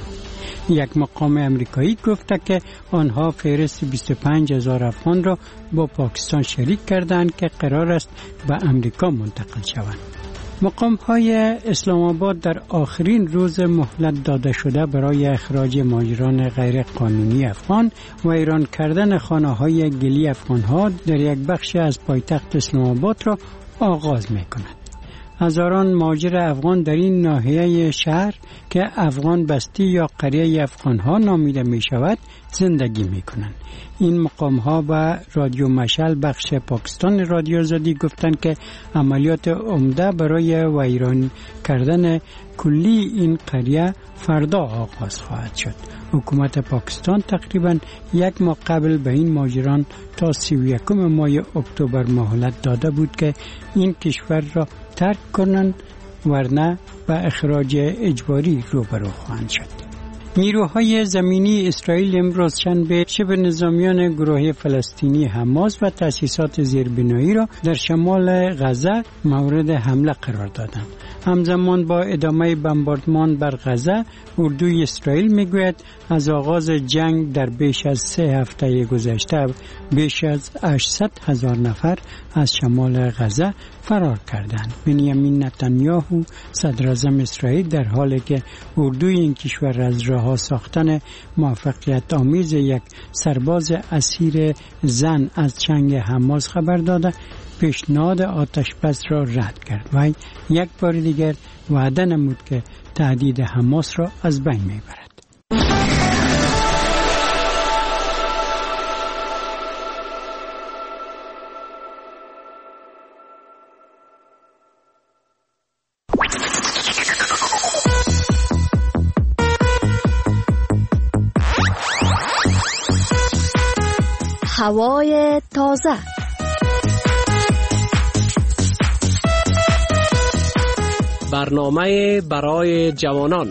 یک مقام امریکایی گفته که آنها فهرست بیست و پنج هزار افغان را با پاکستان شریک کردند که قرار است به امریکا منتقل شوند. مقام های اسلام آباد در آخرین روز مهلت داده شده برای اخراج مهاجران غیر قانونی افغان و ایران کردن خانه های گلی افغان ها در یک بخش از پایتخت اسلام آباد را آغاز می کند. هزاران مهاجر افغان در این ناحیه شهر که افغان بستی یا قریه افغان ها نامیده می شود زندگی می کنند. این مقام ها به رادیو مشعل بخش پاکستان رادیو آزادی گفتند که عملیات عمده برای ویران کردن کلی این قریه فردا آغاز خواهد شد. حکومت پاکستان تقریبا یک ماه قبل به این مهاجران تا سی و یکم ماه اکتبر مهلت داده بود که این کشور را ترک کنند، ورنه به اخراج اجباری روبرو خواهند شد. نیروهای زمینی اسرائیل امروز شنبه شبه نظامیان گروه فلسطینی حماس و تأسیسات زیربنایی را در شمال غزه مورد حمله قرار دادند. همزمان با ادامه بمباردمان بر غزه، اردوی اسرائیل میگوید از آغاز جنگ در بیش از سه هفته گذشته بیش از هشتصد هزار نفر از شمال غزه فرار کردند. بنیامین نتانیاهو صدر اعظم اسرائیل در حالی که اردوی این کشور از راه ساختن موفقیت آمیز یک سرباز اسیر زن از چنگ حماس خبر داده، پیشنهاد آتش بس را رد کرد و یک بار دیگر وعده نمود که تهدید حماس را از بین میبرد. هوای تازه. برنامه برای جوانان.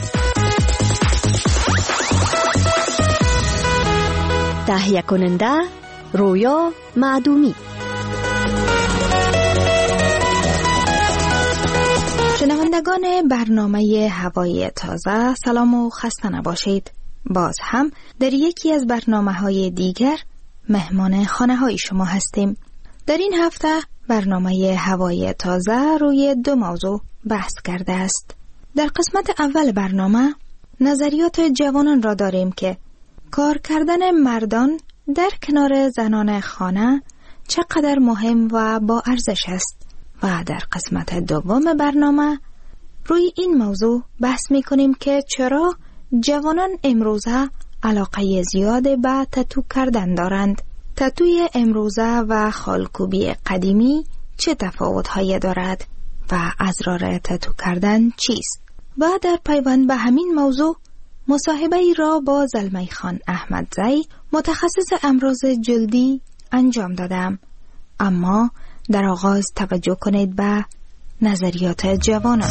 تهیه کننده رویا معدومی. شنوندگان برنامه هوای تازه، سلام و خسته نباشید. باز هم در یکی از برنامه‌های دیگر مهمان خانه‌های شما هستیم. در این هفته برنامه هوای تازه روی دو موضوع بحث کرده است. در قسمت اول برنامه نظریات جوانان را داریم که کار کردن مردان در کنار زنان خانه چقدر مهم و با ارزش است و در قسمت دوم برنامه روی این موضوع بحث می کنیم که چرا جوانان امروزه علاقه زیاد به تتو کردن دارند. تتوی امروزه و خالکوبی قدیمی چه تفاوت‌هایی دارد و اسرار تتو کردن چیست؟ و در پیوند به همین موضوع مصاحبه ای را با زلمی خان احمدزی متخصص امراض جلدی انجام دادم. اما در آغاز توجه کنید به نظریات جوانان.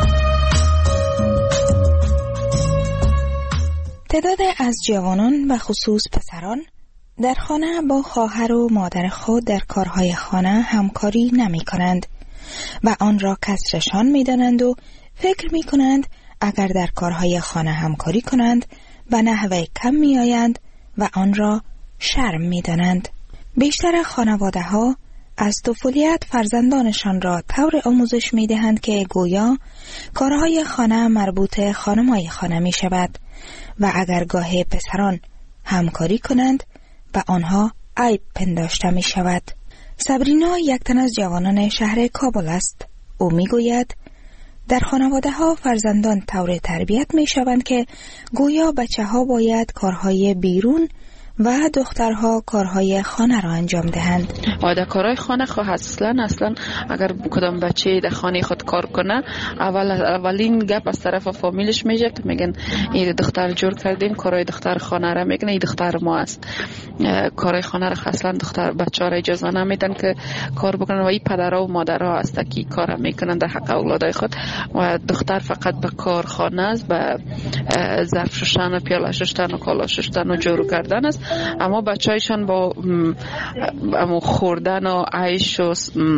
تعداد از جوانان و خصوص پسران در خانه با خواهر و مادر خود در کارهای خانه همکاری نمی کنند و آن را کسرشان می دانند و فکر می کنند اگر در کارهای خانه همکاری کنند به نحوه کم می آیند و آن را شرم می دانند. بیشتر خانواده ها از طفولیت فرزندانشان را طور آموزش می دهند که گویا کارهای خانه مربوط خانمای خانه می شود و اگر گاه پسران همکاری کنند و آنها عیب پنداشته می شود. صبرینا یک تن از جوانان شهر کابل است. او می گوید در خانواده ها فرزندان طور تربیت می شوند که گویا بچه ها باید کارهای بیرون و دخترها کارهای خانه را انجام دهند. و در کارهای خانه خود اصلا اصلا اگر کدام بچه در خانه خود کار کنه اول اولین گپ از طرف فامیلش میشه که میگن این دختر جور کردیم کارهای دختر خانه را، میگن این دختر ما است. کارهای خانه را اصلا دختر بچه ها را اجازه نمیدن که کار بکنن و این پدرها و مادرها است که کار میکنن در حق اولادای خود و دختر فقط به کار خانه است، به ظرف شستن و پیاله شستن و کالا شستن و جارو کردن است. اما بچه‌هایشان با امو خوردن و عیش و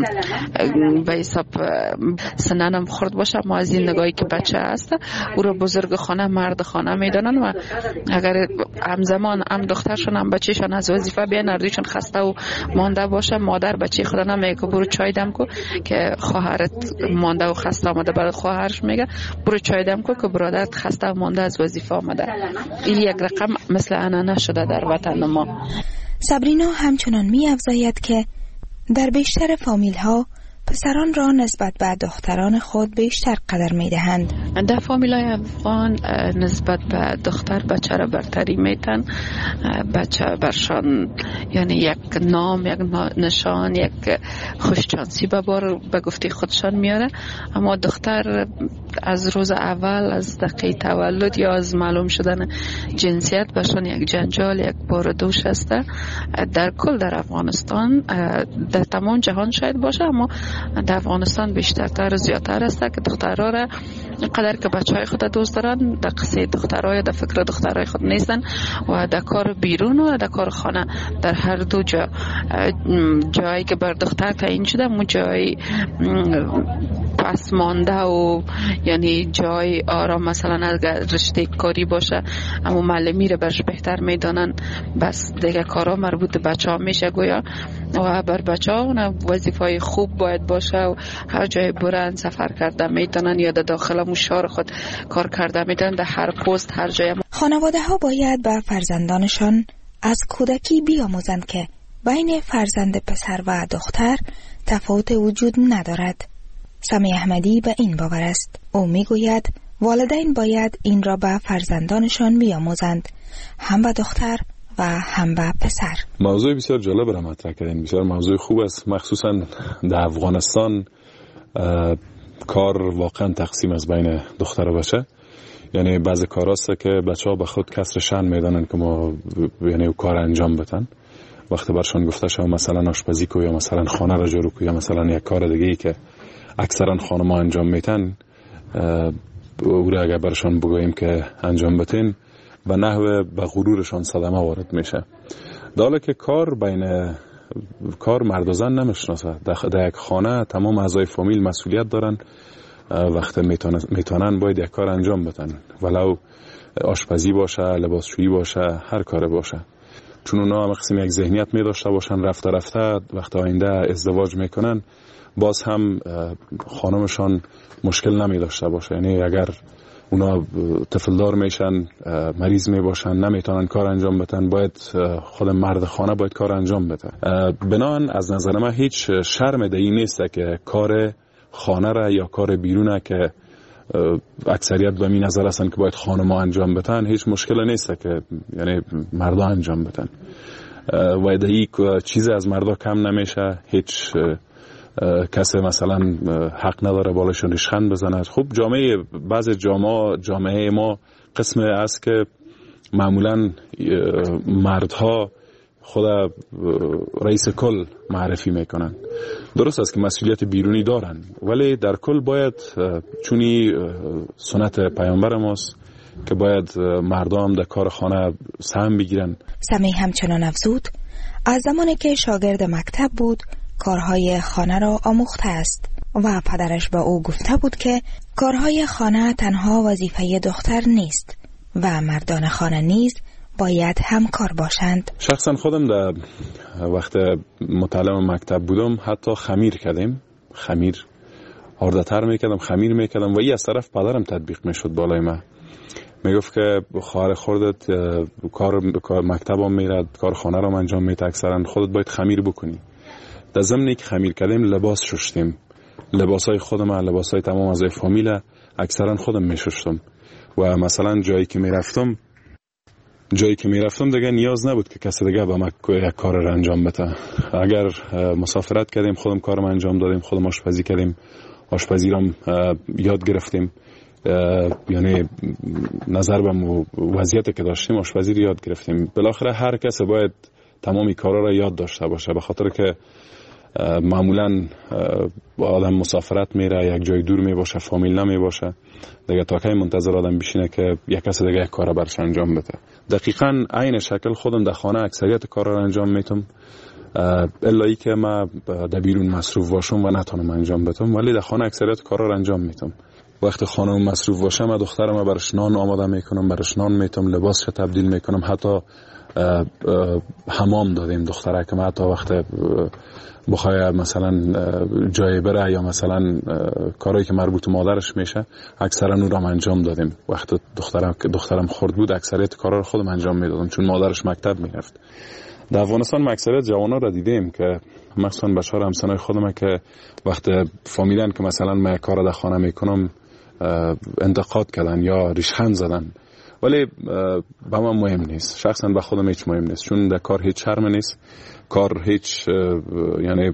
به حساب سننم خورد باشه، اما از این نگاهی که بچه هست او را بزرگ خانه مرد خانه میدانن و اگر همزمان هم دخترشون هم بچه‌شان از وظیفه بیان اردوشون خسته و مانده باشه، مادر بچه خود نمیگه که برو چای دم کو که خواهرت مانده و خسته آمده، بعد خواهرش میگه برو چای دم کو که برادرت خسته و مانده از وظیفه آمده. این یک رقم مثل انانه شده در وطن ما. صبرینا همچنان می افزاید که در بیشتر فامیل ها پسران را نسبت به دختران خود بیشتر قدر می دهند. در فامیل های افغان نسبت به دختر بچه را برتری میتن، بچه برشان یعنی یک نام، یک نشان، یک خوششانسی به بار به گفته خودشان میاره. اما دختر از روز اول، از دقیقه تولد یا از معلوم شدن جنسیت برشان یک جنجال، یک بار دوش است. در کل در افغانستان، در تمام جهان شاید باشه، اما در افغانستان بیشترتر و زیادتر است که دخترها را قدر که بچه های خود دوست دارن در قصه دخترها یا در فکر دخترهای خود نیستن و در کار بیرون و در کار خانه در هر دو جا جایی که بر دختر تعیین شده اون جایی پس مانده و یعنی جای آرام، مثلا اگر رشته کاری باشه اما معلمی رو برش بهتر میدانن، بس دیگه کارا مربوط به بچه ها میشه گویا و بر بچه ها وظیفه خوب باید باشه و هر جای برن سفر کرده میتونن یا در داخل مشار خود کار کرده میتونن، در هر پست هر جای. خانواده ها باید به فرزندانشان از کودکی بیاموزند که بین فرزند پسر و دختر تفاوت وجود ندارد. سمی احمدی به این باور است. او میگوید والدین باید این را به فرزندانشان بیاموزند، هم به دختر و هم به پسر. موضوع بسیار جالب را مطرح کردین، بسیار موضوع خوب است. مخصوصا در افغانستان کار واقعا تقسیم از بین دختر و بچه، یعنی بعضی کار است که بچه ها به خود کسر شأن میدانن که ما یعنی کار انجام بدن. وقتی برشان گفته شد مثلا آشپزی کو یا مثلا خانه را جارو کو یا مثلا یک کار دیگه ای که اکثرا خانم‌ها انجام میتن، او را اگر برشان بگوییم که انجام بتین و نحوه به غرورشان صدمه وارد میشه. داله که کار بین کار مرد و زن نمیشناسه. در یک خانه تمام اعضای فامیل مسئولیت دارن، وقتی میتونن باید یک کار انجام بدن، ولو آشپزی باشه، لباسشویی باشه، هر کار باشه. چون اونا هم قسم یک ذهنیت می داشته باشن، رفته رفته وقت آینده ازدواج میکنن باز هم خانمشان مشکل نمی داشته باشه. یعنی اگر اونا طفلدار میشن، مریض می باشن، نمیتونن کار انجام بدن، باید خود مرد خانه باید کار انجام بده. بنان از نظر من هیچ شرم در این نیست که کار خانه را یا کار بیرونه که اکثریت به این نظر هستن که باید خانم‌ها انجام بدن، هیچ مشکل نیست که یعنی مردا انجام بدن و در این چیز از مردا کم نمیشه. هیچ کسی مثلا حق نداره بالاشون ریشخند بزند. خب جامعه بعض جامعه جامعه ما قسم است که معمولا مردها خود رئیس کل معرفی میکنن. درست است که مسئولیت بیرونی دارن، ولی در کل باید چونی سنت پیامبر ماست که باید مردم در کار خانه سهم بگیرن. سمیع همچنان افزود از زمانی که شاگرد مکتب بود کارهای خانه را آموخته است و پدرش با او گفته بود که کارهای خانه تنها وظیفه دختر نیست و مردان خانه نیز باید همکار باشند. شخصا خودم در وقت متعلم مکتب بودم حتی خمیر کردیم، خمیر آرده‌تر میکردم، خمیر میکردم و این از طرف پدرم تطبیق میشد بالای من. میگفت که خواهر خودت کار, کار مکتبم میرد، کار خانه رو انجام میده، اکثرا خودت باید خمیر بکنی. در ضمن که خمیر کردیم لباس شستیم، لباسای خودم، لباسای تمام از فامیل اکثرا خودم میشستم و مثلا جایی که میرفتم جایی که میرفتم دیگه نیاز نبود که کسی دیگه با من یک کار رو انجام بده. اگر مسافرت کردیم خودم کارم انجام دادیم، خودم آشپزی کردیم، آشپزی رو یاد گرفتیم، یعنی نظر به وضعیتی که داشتیم آشپزی رو یاد گرفتیم. بالاخره هر کسی باید تمامی کارا را یاد داشته باشه، به خاطر که معمولا آدم مسافرت میره، یک جای دور می باشه، فامیل نمی باشه، دیگه تا کی منتظر آدم بشینه که یک کس دیگه یک کارا برش انجام بده. دقیقاً عین شکل خودم در خانه اکثریت کارا را انجام میتم، الا ای که ما در بیرون مصروف باشم و نتونم انجام بدم، ولی در خانه اکثریت کارا را انجام میتم. وقتی خانم مصروف باشه من دخترم برش نان آماده میکنم، برش نان میتم، لباسش تبدیل میکنم، حتی حمام دادیم دختره که حتی وقت بخواه مثلا جای بره یا مثلا کارهایی که مربوط مادرش میشه اکثرا اون رو انجام دادیم. وقت دخترم دخترم خرد بود اکثریت کارا رو خودم انجام میدادم چون مادرش مکتب میرفت. در افغانستان اکثریت جوانا رو دیدیم که مخصوصا بچه‌ها همسنای خودم که وقت فهمیدن که مثلا من کار در خانه میکنم انتقاد کردن یا ریشخند زدن، ولی به من مهم نیست، شخصا به خودم هیچ مهم نیست، چون در کار هیچ شرم نیست، کار هیچ یعنی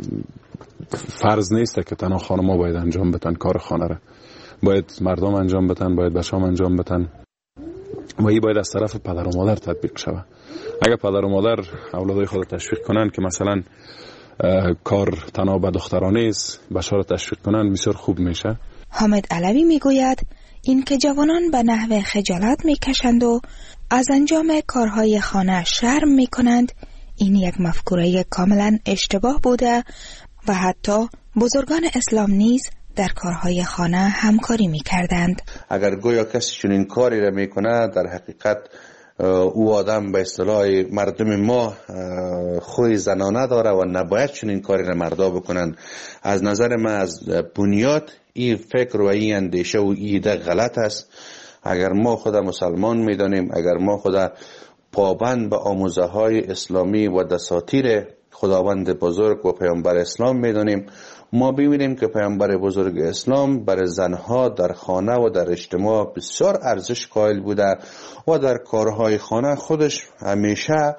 فرض نیست که تنها خانم‌ها باید انجام بدن کار خانه را، باید مردم انجام بدن، باید بچه‌ها انجام بدن و این باید از طرف پدر و مادر تطبیق شود. اگر پدر و مادر اولادای خود تشویق کنن که مثلا کار تنها به دخترانه است، بچه‌ها را تشویق کنن بسیار خوب میشه. حامد علوی میگوید این که جوانان به نحو خجالت میکشند و از انجام کارهای خانه شرم میکنند، این یک مفکوره کاملا اشتباه بوده و حتی بزرگان اسلام نیز در کارهای خانه همکاری میکردند. اگر گویا کسی چنین کاری را میکنه، در حقیقت او آدم به اصطلاح مردم ما خوی زنانه داره و نباید چنین کاری را مردا بکنن. از نظر من از بنیاد این فکر و این اندیشه و ایده غلط است. اگر ما خدا مسلمان میدانیم، اگر ما خدا پابند به آموزه های اسلامی و دساتیر خداوند بزرگ و پیامبر اسلام میدانیم، ما ببینیم که پیامبر بزرگ اسلام برای زنها در خانه و در اجتماع بسیار ارزش قائل بوده و در کارهای خانه خودش همیشه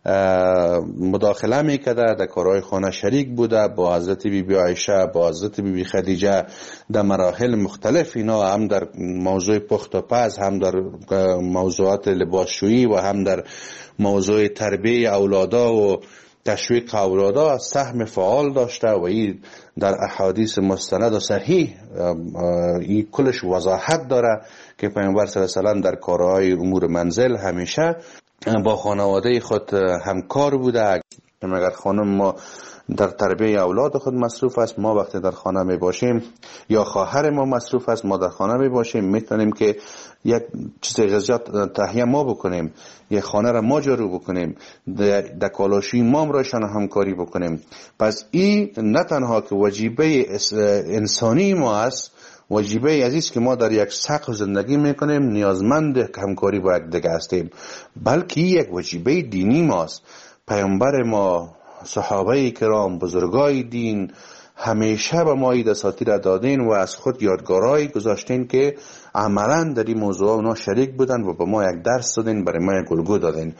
مداخله میکرده، در کارهای خانه شریک بوده. با حضرت بی بی عایشه، با حضرت بی بی خدیجه در مراحل مختلف، اینا هم در موضوع پخت و پز، هم در موضوعات لباسشویی و هم در موضوع تربیه اولادا و تشویق اولادا سهم فعال داشته و این در احادیث مستند و صحیح این کلش وضاحت داره که پیامبر صلی الله علیه و آله در کارهای امور منزل همیشه با خانواده خود همکار بوده. اگر خانم ما در تربیه اولاد خود مصروف است، ما وقتی در خانه می باشیم یا خواهر ما مصروف است، ما در خانه می باشیم، میتونیم که یک چیز غذات تهیه ما بکنیم، یک خانه را ما جارو بکنیم، در کالاشوی ما رایشان همکاری بکنیم. پس این نه تنها که واجبه انسانی ما است، وجیبه عزیز که ما در یک سقف زندگی میکنیم نیازمند همکاری با یک دیگه هستیم، بلکه یک وجیبه دینی ماست. پیامبر ما، صحابه کرام، بزرگای دین همیشه به ما دساتیر دادین و از خود یادگارایی گذاشتین که عملا در این موضوع اونا شریک بودن و به ما یک درس دادین، برای ما یک الگو دادین.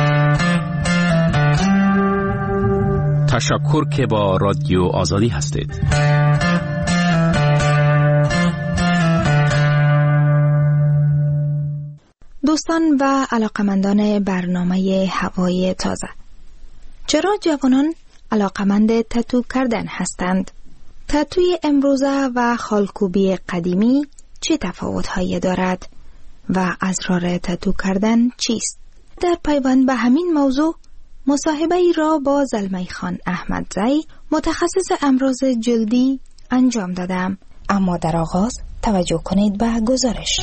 تشکر که با رادیو آزادی هستید. دوستان و علاقمندان برنامه هوای تازه، چرا جوانان علاقمند تتو کردن هستند؟ تتوی امروزه و خالکوبی قدیمی چه تفاوت‌هایی دارد و اسرار تتو کردن چیست؟ در پیوند به همین موضوع مصاحبه ای را با زلمی خان احمدزی متخصص امراض جلدی انجام دادم. اما در آغاز توجه کنید به گزارش.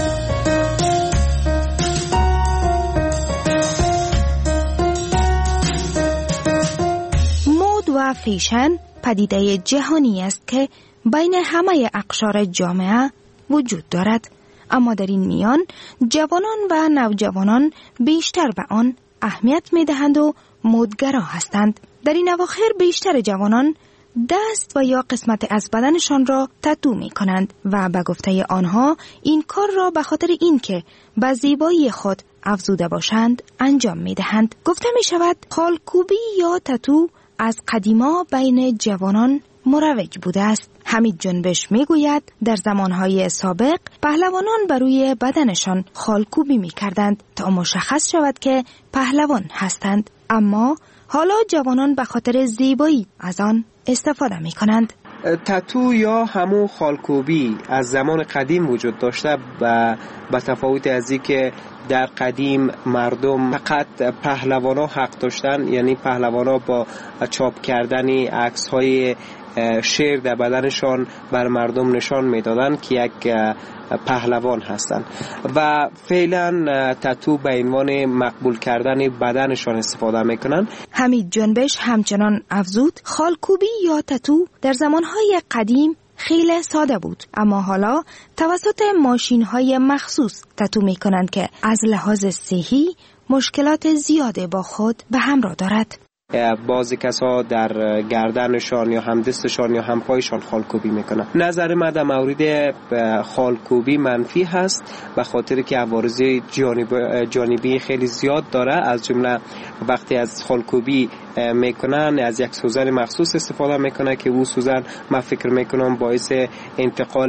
مد و فیشن پدیده جهانی است که بین همه اقشار جامعه وجود دارد، اما در این میان جوانان و نوجوانان بیشتر به آن اهمیت می دهند و مدگرا هستند. در این اواخر بیشتر جوانان دست و یا قسمت از بدنشان را تتو می کنند و به گفته آنها این کار را به خاطر این که به زیبایی خود افزوده باشند انجام می دهند. گفته می شود خالکوبی یا تتو از قدیما بین جوانان مروج بوده است. حمید جنبش می گوید در زمانهای سابق پهلوانان بر روی بدنشان خالکوبی می کردند تا مشخص شود که پهلوان هستند، اما حالا جوانان به خاطر زیبایی از آن استفاده می کنند. تتو یا همون خالکوبی از زمان قدیم وجود داشته و به تفاوت از این که در قدیم مردم فقط پهلوانا حق داشتن، یعنی پهلوانا با چاپ کردن عکس های شیر در بدنشان بر مردم نشان میدادن که یک پهلوان هستند و فعلا تتو به عنوان مقبول کردن بدنشان استفاده میکنن. حمید جنبش همچنان افزود خالکوبی یا تتو در زمانهای قدیم خیلی ساده بود، اما حالا توسط ماشین‌های مخصوص تتو میکنند که از لحاظ صحی مشکلات زیاده با خود به همراه دارد. بعضی کسا در گردنشان یا هم دستشان یا هم پایشان خالکوبی میکنن. نظر من در مورد خالکوبی منفی هست به خاطر که عوارض جانب جانبی خیلی زیاد داره. از جمله وقتی از خالکوبی میکنن از یک سوزن مخصوص استفاده میکنه که او سوزن من فکر میکنم باعث انتقال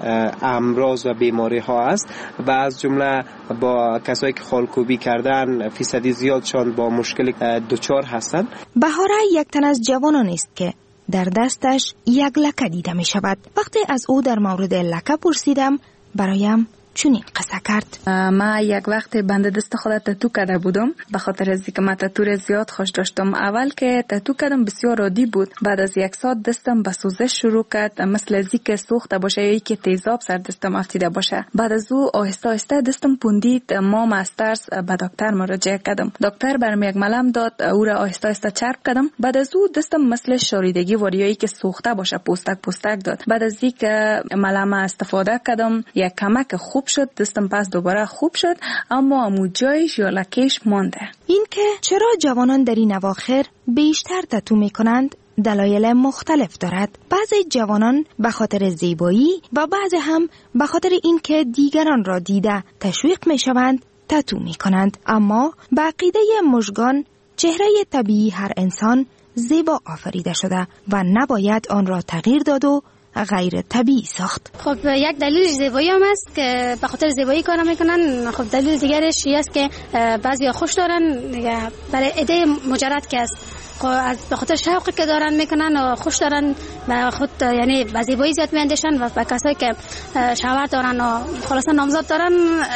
امراض و بیماری ها است و از جمله با کسایی که خالکوبی کردن فیصدی زیادشان با مشکل دچار هستند. بهاره یک تن از جوانان است که در دستش یک لکه دیده می شود. وقتی از او در مورد لکه پرسیدم برایم چنین قصه کرد. ما یک وقت بند دست خود تتو کرده بودم به خاطر از اینکه من تتو زیاد خوش داشتم. اول که تتو کردم بسیار عادی بود، بعد از یک ساعت دستم به سوزش شروع کرد، مثل از اینکه سوخته باشه یا اینکه تیزاب سر دستم افتیده باشه. بعد از او آهسته آهسته دستم پوندید. ما از ترس به دکتر مراجعه کردم. دکتر برام یک ملم داد، او را آهسته آهسته چرب کردم. بعد از او دستم مثل شاریدگی وریایی که سوخته باشه پوستک پوستک داد. بعد از اینکه ملم استفاده کردم یک کمک خوب شد، دستم پس دوباره خوب شد، اما امو جایش یا لکهش مانده. این که چرا جوانان در این اواخر بیشتر تتو می کنند دلایل مختلف دارد. بعضی جوانان به خاطر زیبایی و بعضی هم به خاطر اینکه دیگران را دیده تشویق می شوند تتو می کنند. اما به عقیده مژگان چهره طبیعی هر انسان زیبا آفریده شده و نباید آن را تغییر داد و غیر طبیعی ساخت. خب یک دلیل زیبایی هم است که به خاطر زیبایی کار میکنن. خب دلیل دیگرش این است که بعضیا خوش دارن برای ایده مجرد که است، به خاطر شوقی که دارن میکنن و خوش دارن و خود یعنی به زیبایی زیاد میاندیشن و به کسایی که شوهر دارن و خلاصا نامزد دارن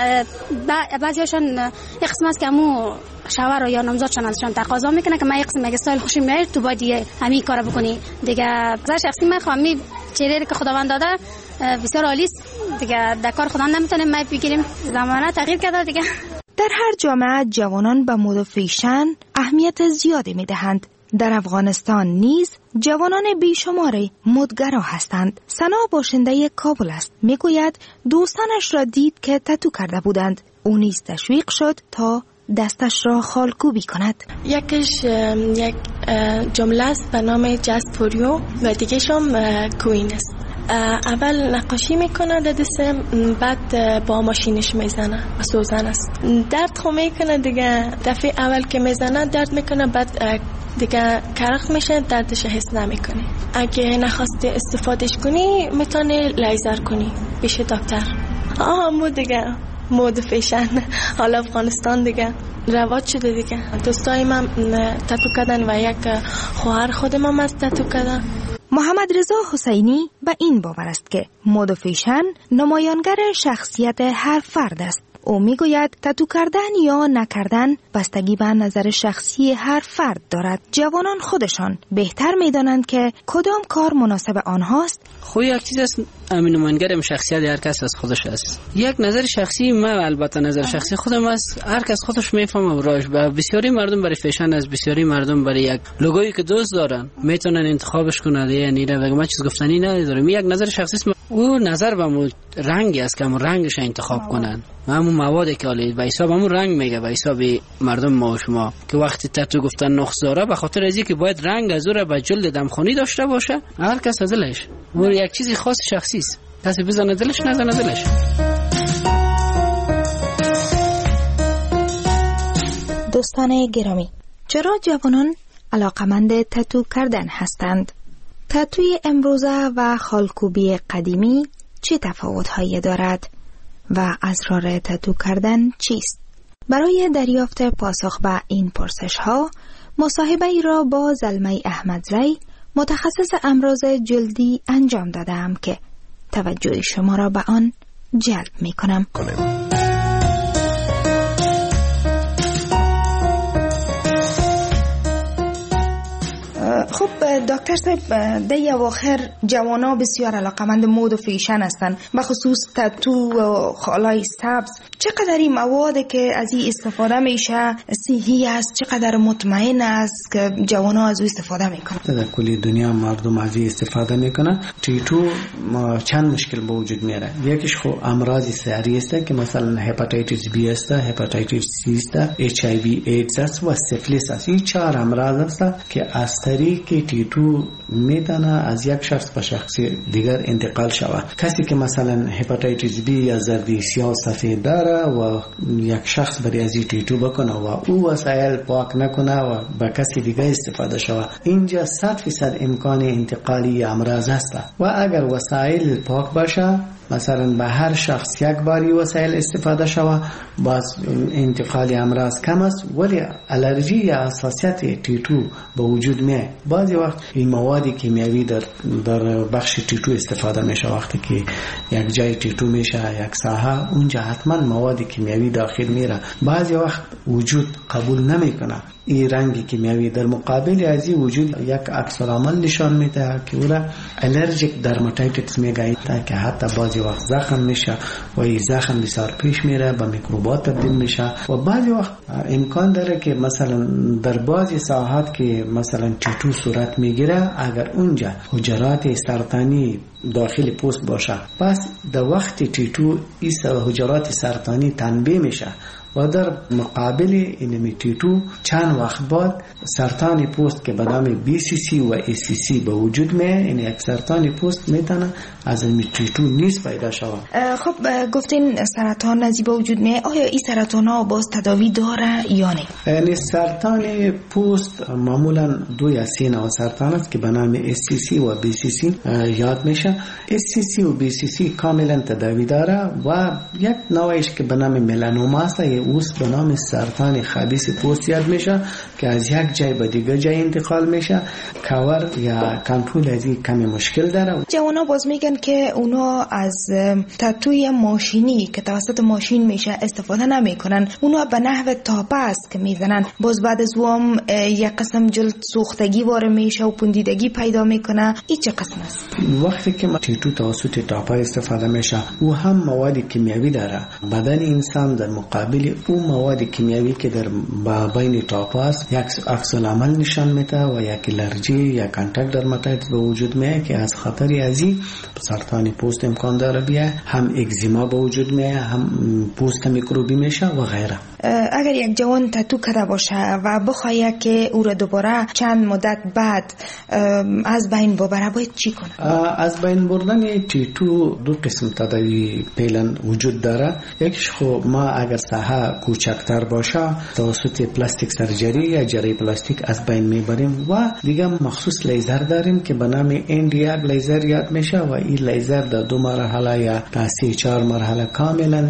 بعضیاشون یک قسم است که همو شوهر و یا نامزدشون ازشون تقاضا میکنه که من یک قسم اگه استایل خوشی میاد تو باید همین کارو بکنی دیگه. از شخصی من خواهم چهره که خداوند داده بسیار عالی است دیگه، در کار خدا نمیتونیم ما بگیریم، زمانه تغییر کرده دیگه. در هر جامعه جوانان به مد و فیشن اهمیت زیادی میدهند. در افغانستان نیز جوانان بیشماری مدگرا هستند. سنا باشنده کابل است. میگوید دوستانش را دید که تتو کرده بودند. او نیز تشویق شد تا دستش را خالکوبی کند. یکیش یک جمله است به نام جست فوریو و دیگه‌ش هم کوین است. اول نقاشی میکنه در دستم، بعد با ماشینش میزنه و سوزن است. درد خو میکنه دیگه، دفعه اول که میزنه درد میکنه، بعد دیگه کرخ میشه، دردش حس نمیکنی. اگه نخواستی استفادهش کنی میتونی لیزر کنی پیش دکتر. آه مو دیگه مود فیشن حالا افغانستان دیگه رواج شده دیگه. دوستای من تتو کردن و یک خواهر خودم هم از تتو کردن. محمد رضا حسینی به این باور است که مود فیشن نمایانگر شخصیت هر فرد است. او میگوید تتو کردن یا نکردن بستگی به نظر شخصی هر فرد دارد. جوانان خودشان بهتر میدانند که کدام کار مناسب آنهاست. خو یک چیز است، امین نمایانگر شخصیت هر کس از خودش است. یک نظر شخصی من، البته نظر شخصی خودم است، هر کس خودش میفهمه براش. و بسیاری مردم برای فیشن از بسیاری مردم برای یک لوگویی که دوست دارن میتونن انتخابش کنن. یعنی را بگم چیز گفتنی نداره، یک نظر شخصی است. او نظر به مو رنگی است که همون رنگش انتخاب کنن و همون موادی که حالی به حساب همون رنگ میگه به حساب مردم ما و شما که وقتی تتو گفتن نقص داره به خاطر از اینکه باید رنگ از اون به جلد دمخونی داشته باشه. هر کس از دلش و یک چیزی خاص شخصی است، کسی بزنه دلش نزنه دلش. دوستان گرامی، چرا جوانان علاقمند تتو کردن هستند؟ تتوی امروزه و خالکوبی قدیمی چه تفاوت‌هایی دارد و اسرار تتو کردن چیست؟ برای دریافت پاسخ به این پرسش‌ها مصاحبه ای را با زلمه احمدزی متخصص امراض جلدی انجام دادم که توجه شما را به آن جلب می‌کنم. خب دکتر صاحب، در اواخر جوانا بسیار علاقمند مود و فیشن هستند، بخصوص تتو و خالای سبز. چقدر این مواد که از این استفاده میشه صحی است، چقدر مطمئن است که جوانا از او استفاده میکنن؟ در کل دنیا مردم از این استفاده میکنن. تتو چند مشکل به وجود میاره. یکیش خو امراض ساری است که مثلا هپاتیتیس بی است، هپاتیتیس سی است، اچ آی وی ایدز است و سفلیس است. این چهار امراض است که از طریق تتو میتونه از یک شخص به شخص دیگر انتقال شود. کسی که مثلا هپاتیتیس بی یا زردی سیاه سفید داره و یک شخص برای از تتو بکنه و او وسایل پاک نکنه و به کسی دیگر استفاده شود، اینجا صد فیصد امکان انتقالی امراض است. و اگر وسایل پاک باشه، مثلا به هر شخص یک باری وسایل استفاده شود، باز انتقال امراض کم است. ولی الرژی یا حساسیت تتو به وجود میاد. بعضی وقت این مواد کیمیایی در در بخش تتو استفاده میشه. وقتی که یک جای تتو میشه، یک ساحه، اونجا حتما مواد کیمیایی داخل میره. بعضی وقت وجود قبول نمیکنه این رنگ کیمیایی. در مقابل از این وجود یک عکس العمل نشان میده که او را الرژیک درماتایتیس میگه که حتی بعضی وقت زخم میشه و این زخم بسیار پیش میره، به میکروبات تبدیل میشه. و بعضی وقت امکان داره که مثلا در بعضی ساحات که مثلا تتو صورت میگیره، اگر اونجا حجرات سرطانی داخل پوست باشه، پس در وقت تتو این حجرات سرطانی تنبیه میشه و در مقابل این تتو چند وقت بعد سرطان پوست که به نام بی سی سی و ای سی سی به وجود میاد. این یک سرطان پوست میتونه از این تتو نیز پیدا شود. خب گفتین سرطان از به وجود میاد، آیا این سرطان ها باز تداوی داره یا نه؟ یعنی سرطان پوست معمولا دو یا سه نوع سرطان است که به نام اس سی سی و بی سی سی یاد میشه. اس سی سی و بی سی سی کاملا تداوی داره و یک نوعش که به نام ملانوما است، اوس به نام سرطان خبیث پوست یاد میشه که از یک جای به دیگه جای انتقال میشه. کاور یا کنترل از این کمی مشکل داره. جوانا باز میگن که اونا از تتوی ماشینی که توسط ماشین میشه استفاده نمیکنن، اونا به نحو تاپه است که میزنن. باز بعد از اون یک قسم جلد سوختگی وارد میشه و پوندیدگی پیدا میکنه. این چه قسم است؟ وقتی که تتو توسط تاپه استفاده میشه، او هم مواد کیمیایی داره. بدن انسان در مقابل اون مواد کیمیایی که در بین تاپ است یک عکس العمل نشان میده و یک الرژی یا کانتاکت درماتایتیس به وجود میاد که از خطری ازی سرطان پوست امکان داره بیاد، هم اگزیما به وجود میاد، هم پوست میکروبی میشه و غیره. اگر یک جوان تتو کرده باشه و بخواد که او را دوباره چند مدت بعد از بین ببره باید چی کنه؟ از بین بردن تتو دو قسم تداوی فعلا وجود داره. یکیش خب ما اگر ساحه کوچکتر باشه توسط پلاستیک سرجری یا جراحی پلاستیک از بین میبریم و دیگه مخصوص لیزر داریم که به نام اندیار لیزر یاد میشه و این لیزر در دو مرحله یا سه چهار مرحله کاملا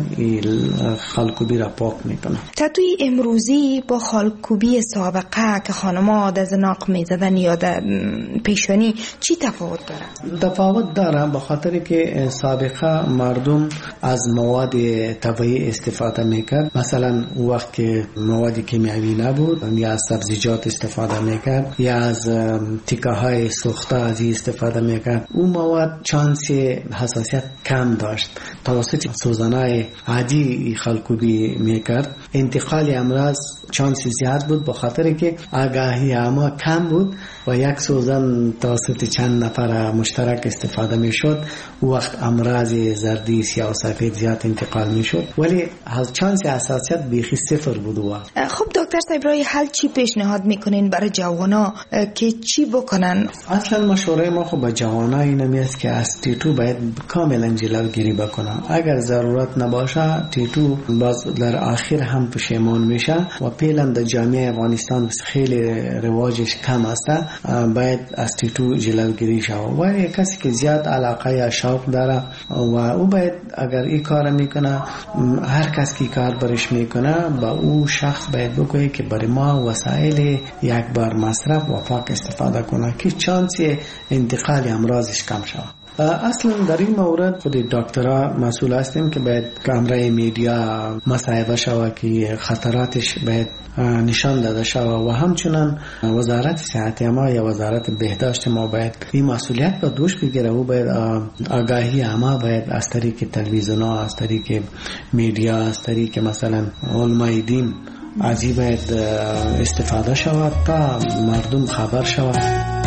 خالکوبی را پاک میکنه. تتوی امروزی با خالکوبی سابقه که خانم‌ها در زناق میزدن یا در پیشانی چی تفاوت داره؟ تفاوت داره به خاطر که سابقه مردم از مواد طبیعی استفاده میکرد، مثلا وقت که مواد کیمیایی نبود یا از سبزیجات استفاده میکرد یا از تیکه های سوخته از استفاده میکرد. اون مواد چانس حساسیت کم داشت، توسط سوزنای عادی خالکوبی میکرد. انتقال امراض چانس زیاد بود به خاطر که آگاهی اما کم بود و یک سوزن توسط چند نفر مشترک استفاده میشد، وقت امراض زردی سیاه و سفید زیاد انتقال میشد، ولی از چانس حساسیت بیخی صفر بود. و خب دکتر صاحب رای حل چی پیشنهاد میکنین برای جوانا که چی بکنن؟ اصلا مشوره ما خب به جوانا اینمی است که از تیتو باید کاملا جلوگیری بکنن. اگر ضرورت نباشه تیتو باز در آخر هم پشیمان میشه و فعلا در جامعه افغانستان خیلی رواجش کم است، باید از تیتو جلوگیری شود. و کسی که زیاد علاقه یا شوق داره و او باید اگر این کار میکنه، هر کس که کار برش میکنه با او شخص باید بگویه که برای ما وسایل یک بار مصرف و پاک استفاده کنه که چانس انتقال امراضش کم شود. اصلا در این مورد خود دکترها مسئول هستیم که باید کامرای میدیا مصاحبه شود که خطراتش باید نشان داده شود و همچنان وزارت صحت ما یا وزارت بهداشت ما باید این مسئولیت به دوش بگیره و باید آگاهی ما باید از طریق تلویزیون ها، از طریق میدیا، از طریق مثلا علمای دین از این باید استفاده شود تا مردم خبر شود.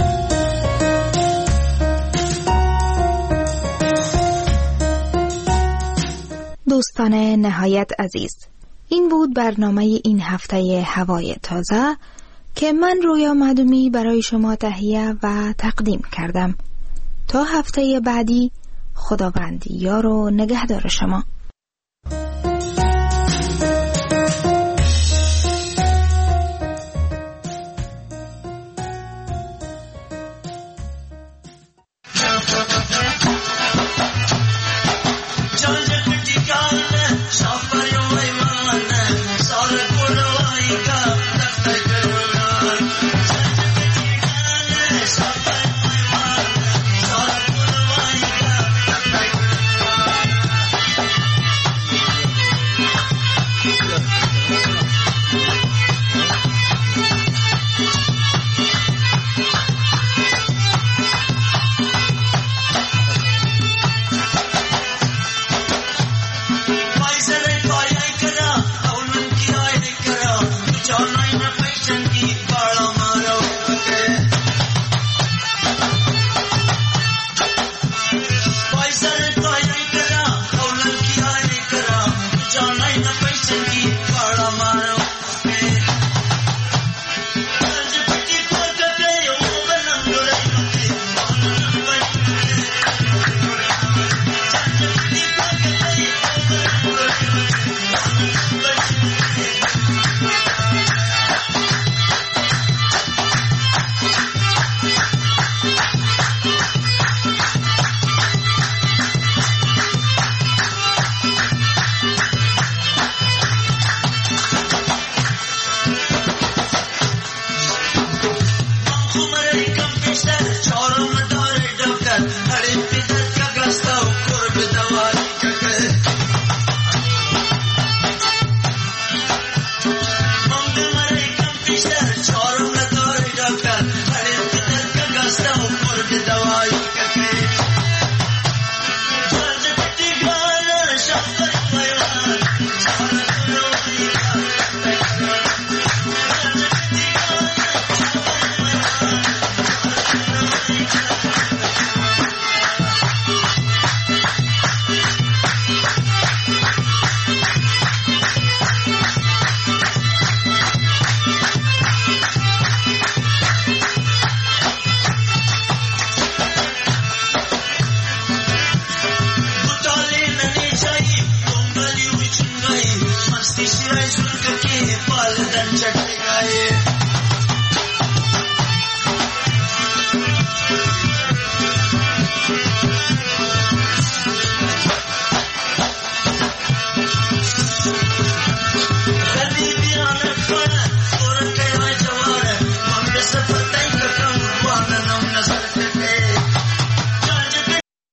دوستان نهایت عزیز، این بود برنامه این هفته هوای تازه که من رویا معدومی برای شما تهیه و تقدیم کردم. تا هفته بعدی خداوند یار و نگهدار شما.